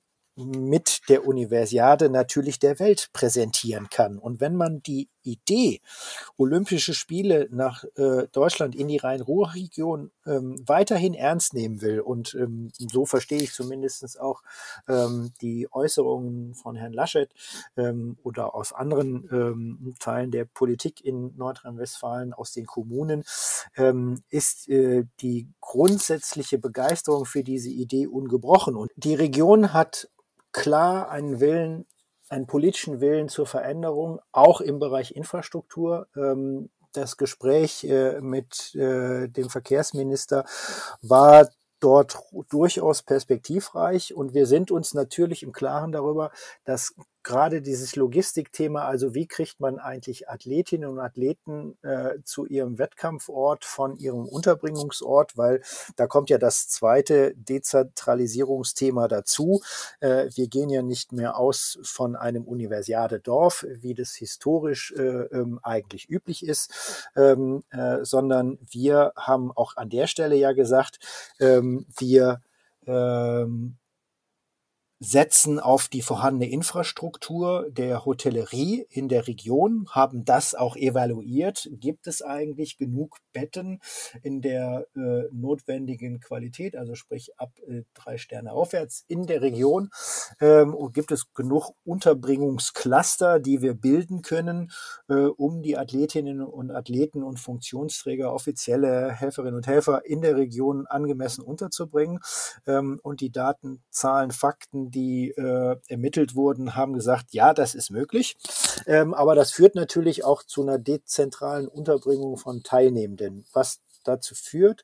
mit der Universiade natürlich der Welt präsentieren kann. Und wenn man die Idee, Olympische Spiele nach äh, Deutschland in die Rhein-Ruhr-Region ähm, weiterhin ernst nehmen will, und ähm, so verstehe ich zumindest auch ähm, die Äußerungen von Herrn Laschet ähm, oder aus anderen ähm, Teilen der Politik in Nordrhein-Westfalen, aus den Kommunen, ähm, ist äh, die grundsätzliche Begeisterung für diese Idee ungebrochen. Und die Region hat klar einen Willen, einen politischen Willen zur Veränderung, auch im Bereich Infrastruktur. Ähm, das Gespräch äh, mit äh, dem Verkehrsminister war dort durchaus perspektivreich, und wir sind uns natürlich im Klaren darüber, dass gerade dieses Logistikthema, also wie kriegt man eigentlich Athletinnen und Athleten äh, zu ihrem Wettkampfort von ihrem Unterbringungsort, weil da kommt ja das zweite Dezentralisierungsthema dazu. Äh, wir gehen ja nicht mehr aus von einem Universiade-Dorf, wie das historisch äh, ähm, eigentlich üblich ist, ähm, äh, sondern wir haben auch an der Stelle ja gesagt, ähm, wir ähm, setzen auf die vorhandene Infrastruktur der Hotellerie in der Region, haben das auch evaluiert. Gibt es eigentlich genug Betten in der äh, notwendigen Qualität, also sprich ab äh, drei Sterne aufwärts in der Region? Ähm, und gibt es genug Unterbringungscluster, die wir bilden können, äh, um die Athletinnen und Athleten und Funktionsträger, offizielle Helferinnen und Helfer in der Region angemessen unterzubringen? Ähm, und die Daten, Zahlen, Fakten, die äh, ermittelt wurden, haben gesagt, ja, das ist möglich. Ähm, aber das führt natürlich auch zu einer dezentralen Unterbringung von Teilnehmenden, was dazu führt,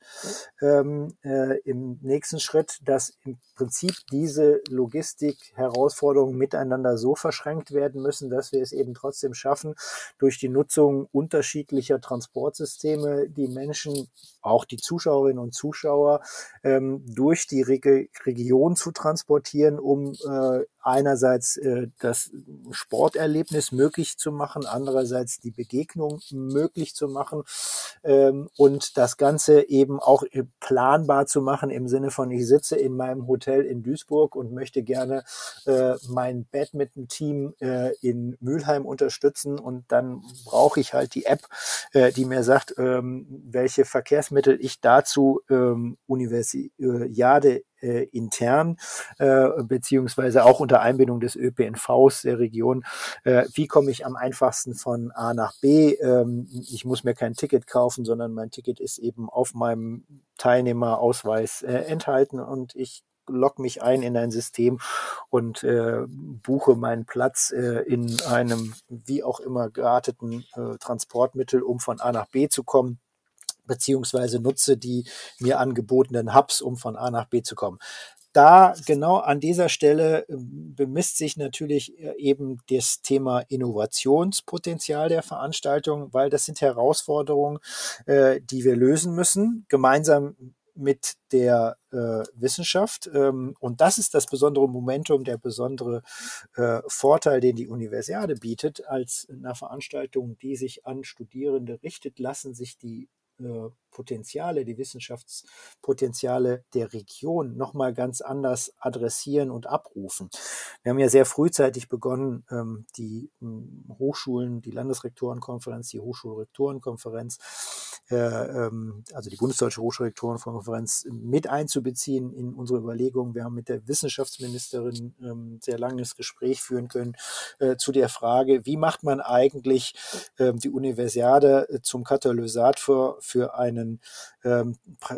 ähm, äh, im nächsten Schritt, dass im Prinzip diese Logistik-Herausforderungen miteinander so verschränkt werden müssen, dass wir es eben trotzdem schaffen, durch die Nutzung unterschiedlicher Transportsysteme die Menschen, auch die Zuschauerinnen und Zuschauer, ähm, durch die Reg- Region zu transportieren, um äh, einerseits äh, das Sporterlebnis möglich zu machen, andererseits die Begegnung möglich zu machen ähm, und das Ganze eben auch planbar zu machen im Sinne von, ich sitze in meinem Hotel in Duisburg und möchte gerne äh, mein Badminton-Team äh, in Mülheim unterstützen und dann brauche ich halt die App, äh, die mir sagt, ähm, welche Verkehrsmittel ich dazu ähm, Universiade Äh, intern, äh, beziehungsweise auch unter Einbindung des Ö P N Vs der Region. Äh, wie komme ich am einfachsten von A nach B? Ähm, ich muss mir kein Ticket kaufen, sondern mein Ticket ist eben auf meinem Teilnehmerausweis äh, enthalten und ich logge mich ein in ein System und äh, buche meinen Platz äh, in einem wie auch immer gearteten äh, Transportmittel, um von A nach B zu kommen, beziehungsweise nutze die mir angebotenen Hubs, um von A nach B zu kommen. Da genau an dieser Stelle bemisst sich natürlich eben das Thema Innovationspotenzial der Veranstaltung, weil das sind Herausforderungen, äh, die wir lösen müssen, gemeinsam mit der äh, Wissenschaft. Ähm, und das ist das besondere Momentum, der besondere äh, Vorteil, den die Universiade bietet. Als einer Veranstaltung, die sich an Studierende richtet, lassen sich die äh, Potenziale, die Wissenschaftspotenziale der Region nochmal ganz anders adressieren und abrufen. Wir haben ja sehr frühzeitig begonnen, ähm, die ähm, Hochschulen, die Landesrektorenkonferenz, die Hochschulrektorenkonferenz, äh, ähm, also die Bundesdeutsche Hochschulrektorenkonferenz mit einzubeziehen in unsere Überlegungen. Wir haben mit der Wissenschaftsministerin ähm, sehr langes Gespräch führen können äh, zu der Frage, wie macht man eigentlich äh, die Universiade äh, zum Katalysat für, für einen ähm,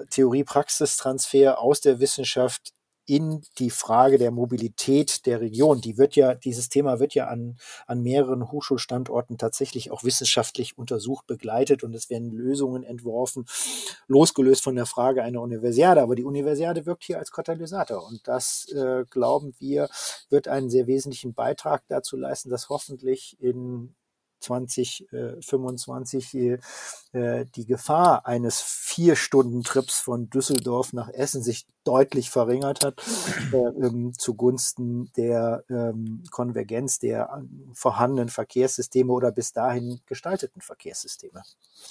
Theorie-Praxistransfer aus der Wissenschaft in die Frage der Mobilität der Region. Die wird ja, dieses Thema wird ja an, an mehreren Hochschulstandorten tatsächlich auch wissenschaftlich untersucht, begleitet und es werden Lösungen entworfen, losgelöst von der Frage einer Universiade. Aber die Universiade wirkt hier als Katalysator und das, äh, glauben wir, wird einen sehr wesentlichen Beitrag dazu leisten, dass hoffentlich in zwanzig fünfundzwanzig äh, die Gefahr eines Vier-Stunden-Trips von Düsseldorf nach Essen sich deutlich verringert hat, äh, ähm, zugunsten der ähm, Konvergenz der vorhandenen Verkehrssysteme oder bis dahin gestalteten Verkehrssysteme.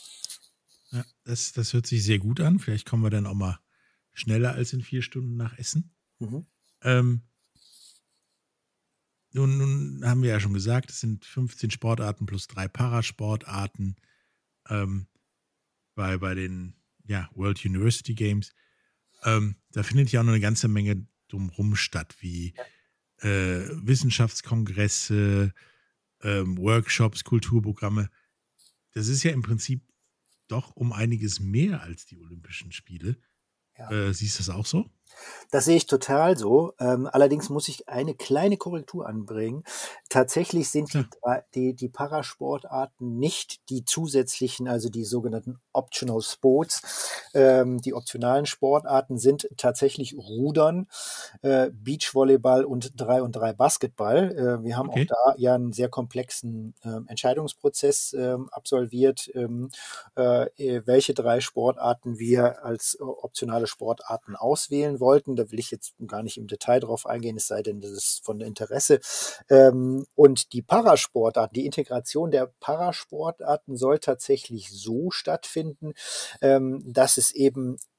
Ja, das, das hört sich sehr gut an. Vielleicht kommen wir dann auch mal schneller als in vier Stunden nach Essen. Mhm. Ähm, Nun, nun haben wir ja schon gesagt, es sind fünfzehn Sportarten plus drei Parasportarten ähm, bei, bei den ja, World University Games. Ähm, da findet ja auch noch eine ganze Menge drumherum statt, wie äh, Wissenschaftskongresse, ähm, Workshops, Kulturprogramme. Das ist ja im Prinzip doch um einiges mehr als die Olympischen Spiele. Ja. Äh, siehst du das auch so? Das sehe ich total so. Ähm, allerdings muss ich eine kleine Korrektur anbringen. Tatsächlich sind die, die, die Parasportarten nicht die zusätzlichen, also die sogenannten Optional Sports. Ähm, die optionalen Sportarten sind tatsächlich Rudern, äh, Beachvolleyball und drei und drei Basketball. Äh, wir haben okay. auch da ja einen sehr komplexen äh, Entscheidungsprozess äh, absolviert, ähm, äh, welche drei Sportarten wir als äh, optionale Sportarten auswählen wollten. Da will ich jetzt gar nicht im Detail drauf eingehen, es sei denn, das ist von Interesse. Ähm, und die Parasportarten, die Integration der Parasportarten soll tatsächlich so stattfinden, ähm, dass es eben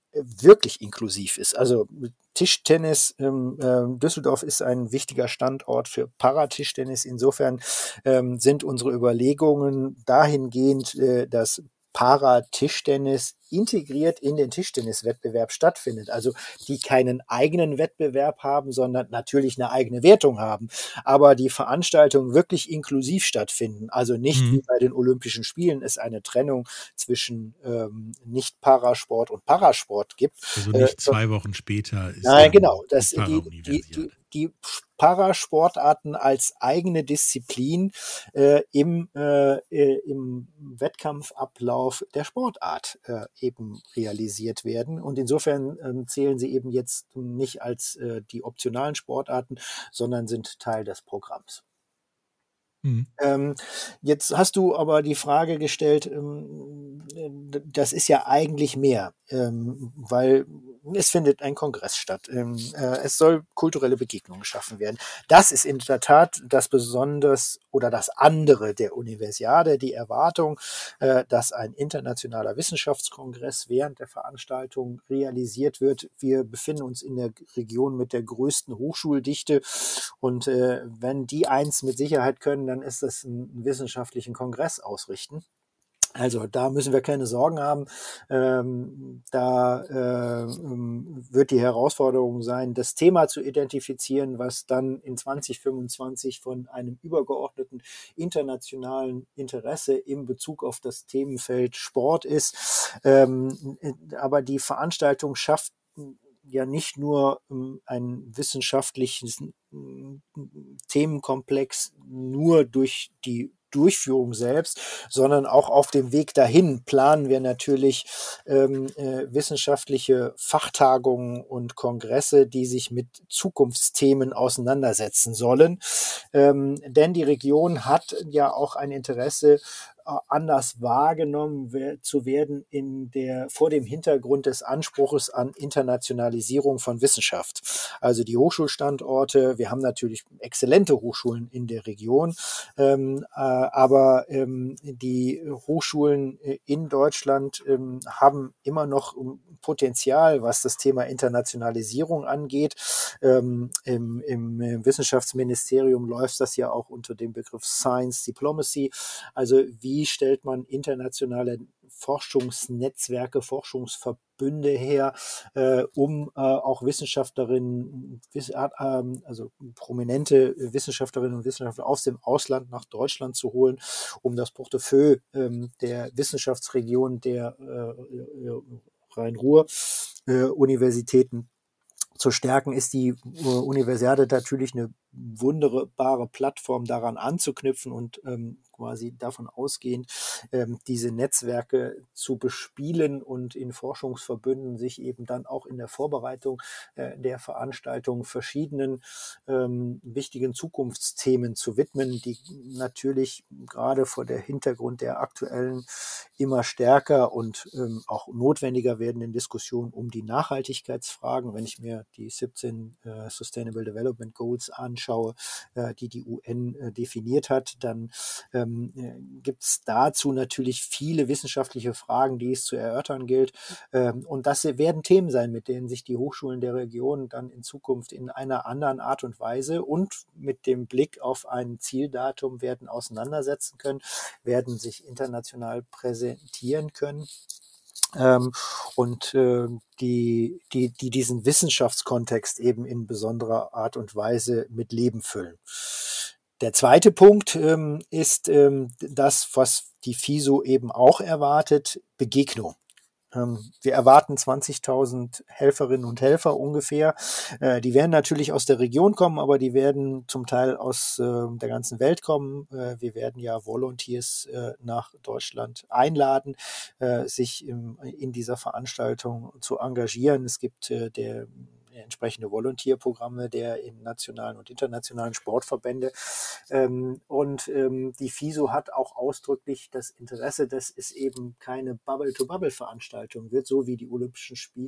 wirklich inklusiv ist. Also Tischtennis, ähm, äh, Düsseldorf ist ein wichtiger Standort für Paratischtennis. Insofern ähm, sind unsere Überlegungen dahingehend, äh, dass Paratischtennis integriert in den Tischtenniswettbewerb stattfindet. Also die keinen eigenen Wettbewerb haben, sondern natürlich eine eigene Wertung haben. Aber die Veranstaltungen wirklich inklusiv stattfinden. Also nicht Mhm. wie bei den Olympischen Spielen es eine Trennung zwischen ähm, Nicht-Parasport und Parasport gibt. Also Äh, nicht zwei Wochen später ist Nein, dann genau. die Das, die, die, Para-Universiade. die, die Parasportarten als eigene Disziplin äh, im, äh, äh, im Wettkampfablauf der Sportart äh, eben realisiert werden. Und insofern ähm, zählen sie eben jetzt nicht als äh, die optionalen Sportarten, sondern sind Teil des Programms. Mhm. Ähm, jetzt hast du aber die Frage gestellt, ähm, das ist ja eigentlich mehr, ähm, weil es findet ein Kongress statt. Ähm, äh, es soll kulturelle Begegnungen geschaffen werden. Das ist in der Tat das Besonders oder das andere der Universiade, die Erwartung, äh, dass ein internationaler Wissenschaftskongress während der Veranstaltung realisiert wird. Wir befinden uns in der Region mit der größten Hochschuldichte und äh, wenn die eins mit Sicherheit können, dann ist es einen wissenschaftlichen Kongress ausrichten. Also da müssen wir keine Sorgen haben. Ähm, da äh, wird die Herausforderung sein, das Thema zu identifizieren, was dann in zwanzig fünfundzwanzig von einem übergeordneten internationalen Interesse in Bezug auf das Themenfeld Sport ist. Ähm, aber die Veranstaltung schafft ja nicht nur ähm, einen wissenschaftlichen ähm, Themenkomplex nur durch die Durchführung selbst, sondern auch auf dem Weg dahin planen wir natürlich ähm, äh, wissenschaftliche Fachtagungen und Kongresse, die sich mit Zukunftsthemen auseinandersetzen sollen. Ähm, denn die Region hat ja auch ein Interesse, anders wahrgenommen zu werden in der, vor dem Hintergrund des Anspruches an Internationalisierung von Wissenschaft. Also die Hochschulstandorte, wir haben natürlich exzellente Hochschulen in der Region, ähm, äh, aber ähm, die Hochschulen in Deutschland ähm, haben immer noch Potenzial, was das Thema Internationalisierung angeht. Ähm, im, im Wissenschaftsministerium läuft das ja auch unter dem Begriff Science Diplomacy. Also wie stellt man internationale Forschungsnetzwerke, Forschungsverbünde her, äh, um äh, auch Wissenschaftlerinnen, wiss, äh, also prominente Wissenschaftlerinnen und Wissenschaftler aus dem Ausland nach Deutschland zu holen, um das Portefeuille äh, der Wissenschaftsregion der äh, Rhein-Ruhr-Universitäten zu stärken, ist die äh, Universiade natürlich eine wunderbare Plattform, daran anzuknüpfen und ähm, quasi davon ausgehend, ähm, diese Netzwerke zu bespielen und in Forschungsverbünden sich eben dann auch in der Vorbereitung äh, der Veranstaltung verschiedenen ähm, wichtigen Zukunftsthemen zu widmen, die natürlich gerade vor der Hintergrund der aktuellen immer stärker und ähm, auch notwendiger werdenden Diskussion um die Nachhaltigkeitsfragen, wenn ich mir die siebzehn äh, Sustainable Development Goals anschaue, äh, die die U N äh, definiert hat, dann ähm, äh, gibt es dazu natürlich viele wissenschaftliche Fragen, die es zu erörtern gilt. Ähm, und das werden Themen sein, mit denen sich die Hochschulen der Region dann in Zukunft in einer anderen Art und Weise und mit dem Blick auf ein Zieldatum werden auseinandersetzen können, werden sich international präsentieren können. Ähm, und äh, die, die, die diesen Wissenschaftskontext eben in besonderer Art und Weise mit Leben füllen. Der zweite Punkt ähm, ist ähm, das, was die FISO eben auch erwartet, Begegnung. Wir erwarten zwanzigtausend Helferinnen und Helfer ungefähr. Die werden natürlich aus der Region kommen, aber die werden zum Teil aus der ganzen Welt kommen. Wir werden ja Volunteers nach Deutschland einladen, sich in dieser Veranstaltung zu engagieren. Es gibt der entsprechende Volontierprogramme der in nationalen und internationalen Sportverbände. Ähm, und ähm, die FISO hat auch ausdrücklich das Interesse, dass es eben keine Bubble-to-Bubble-Veranstaltung wird, so wie die Olympischen Spiele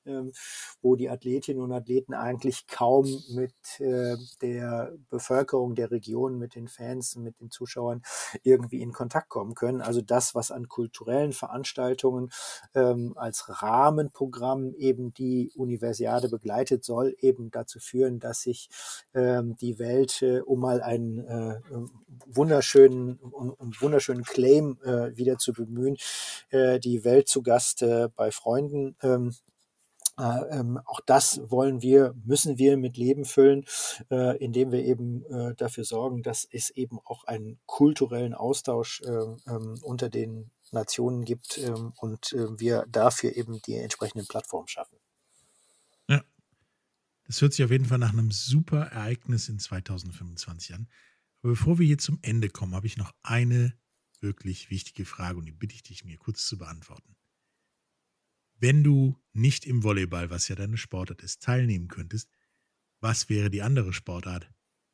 ähm, wo die Athletinnen und Athleten eigentlich kaum mit äh, der Bevölkerung der Region, mit den Fans, mit den Zuschauern irgendwie in Kontakt kommen können. Also das, was an kulturellen Veranstaltungen ähm, als Rahmenprogramm eben die Universiade begleitet, soll eben dazu führen, dass sich ähm, die Welt, äh, um mal einen äh, wunderschönen, um, um wunderschönen Claim äh, wieder zu bemühen, äh, die Welt zu Gast äh, bei Freunden. Ähm, Äh, ähm, auch das wollen wir, müssen wir mit Leben füllen, äh, indem wir eben äh, dafür sorgen, dass es eben auch einen kulturellen Austausch äh, ähm, unter den Nationen gibt ähm, und äh, wir dafür eben die entsprechenden Plattformen schaffen. Ja, das hört sich auf jeden Fall nach einem super Ereignis in zwanzig fünfundzwanzig an. Aber bevor wir hier zum Ende kommen, habe ich noch eine wirklich wichtige Frage und die bitte ich dich, mir kurz zu beantworten. Wenn du nicht im Volleyball, was ja deine Sportart ist, teilnehmen könntest, was wäre die andere Sportart?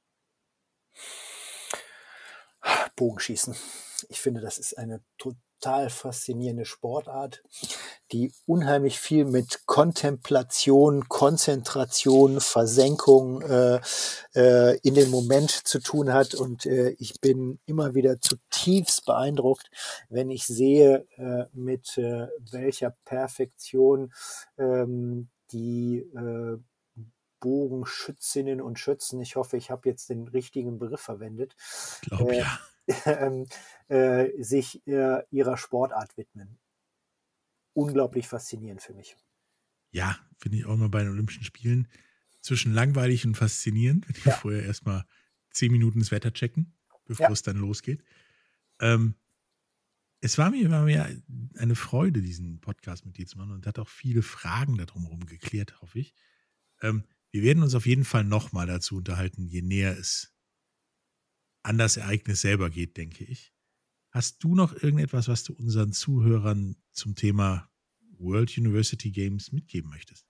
Bogenschießen. Ich finde, das ist eine total faszinierende Sportart, die unheimlich viel mit Kontemplation, Konzentration, Versenkung äh, äh, in den Moment zu tun hat. Und äh, ich bin immer wieder zutiefst beeindruckt, wenn ich sehe, äh, mit äh, welcher Perfektion ähm, die äh, Bogenschützinnen und Schützen, ich hoffe, ich habe jetzt den richtigen Begriff verwendet, Ich glaube, äh, ja. äh, äh, sich äh, ihrer Sportart widmen. Unglaublich faszinierend für mich. Ja, finde ich auch mal bei den Olympischen Spielen zwischen langweilig und faszinierend, wenn wir Ja. vorher erstmal zehn Minuten das Wetter checken, bevor Ja. es dann losgeht. Ähm, es war mir, war mir eine Freude, diesen Podcast mit dir zu machen und hat auch viele Fragen darum herum geklärt, hoffe ich. Ähm, wir werden uns auf jeden Fall nochmal dazu unterhalten, je näher es an das Ereignis selber geht, denke ich. Hast du noch irgendetwas, was du unseren Zuhörern zum Thema World University Games mitgeben möchtest?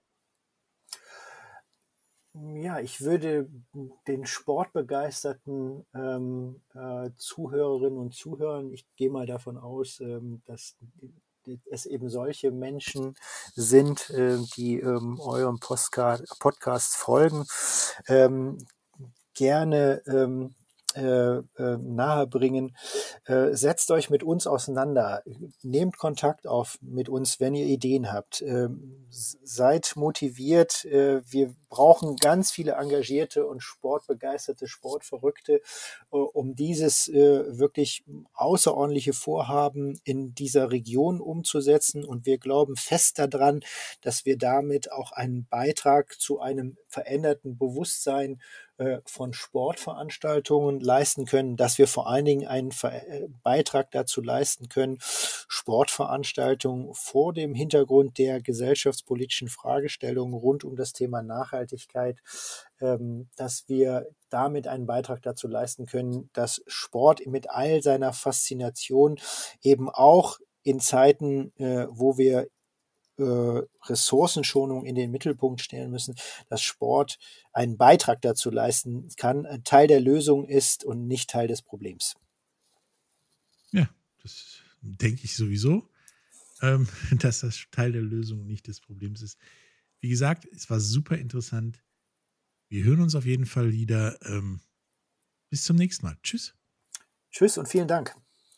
Ja, ich würde den sportbegeisterten ähm, äh, Zuhörerinnen und Zuhörern, ich gehe mal davon aus, ähm, dass es eben solche Menschen sind, äh, die ähm, eurem Postcard, Podcast folgen, ähm, gerne ähm, äh, äh, nahebringen. Äh, setzt euch mit uns auseinander. Nehmt Kontakt auf mit uns, wenn ihr Ideen habt. Ähm, seid motiviert. Äh, wir brauchen ganz viele engagierte und sportbegeisterte Sportverrückte, äh, um dieses äh, wirklich außerordentliche Vorhaben in dieser Region umzusetzen. Und wir glauben fest daran, dass wir damit auch einen Beitrag zu einem veränderten Bewusstsein von Sportveranstaltungen leisten können, dass wir vor allen Dingen einen Beitrag dazu leisten können, Sportveranstaltungen vor dem Hintergrund der gesellschaftspolitischen Fragestellungen rund um das Thema Nachhaltigkeit, dass wir damit einen Beitrag dazu leisten können, dass Sport mit all seiner Faszination eben auch in Zeiten, wo wir Ressourcenschonung in den Mittelpunkt stellen müssen, dass Sport einen Beitrag dazu leisten kann, ein Teil der Lösung ist und nicht Teil des Problems. Ja, das denke ich sowieso, ähm, dass das Teil der Lösung und nicht des Problems ist. Wie gesagt, es war super interessant. Wir hören uns auf jeden Fall wieder. Ähm, bis zum nächsten Mal. Tschüss. Tschüss und vielen Dank.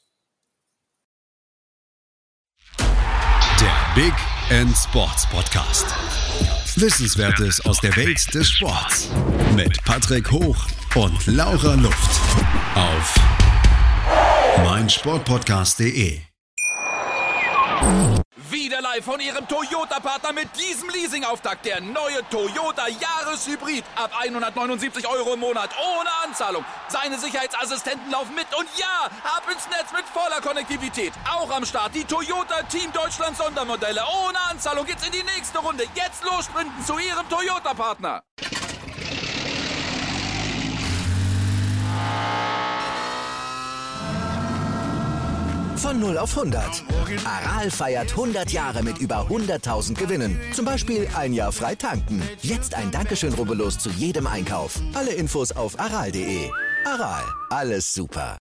Der Big End Sports Podcast. Wissenswertes aus der Welt des Sports. Mit Patrick Hoch und Laura Luft. Auf meinsportpodcast punkt de. Wieder live von Ihrem Toyota-Partner mit diesem Leasing-Auftakt. Der neue Toyota Jahreshybrid. Ab hundertneunundsiebzig Euro im Monat. Ohne Anzahlung. Seine Sicherheitsassistenten laufen mit. Und ja, ab ins Netz mit voller Konnektivität. Auch am Start die Toyota Team Deutschland Sondermodelle. Ohne Anzahlung geht's in die nächste Runde. Jetzt los sprinten zu Ihrem Toyota-Partner. Von null auf hundert. Aral feiert hundert Jahre mit über hunderttausend Gewinnen. Zum Beispiel ein Jahr frei tanken. Jetzt ein Dankeschön, rubbellos zu jedem Einkauf. Alle Infos auf aral punkt de. Aral, alles super.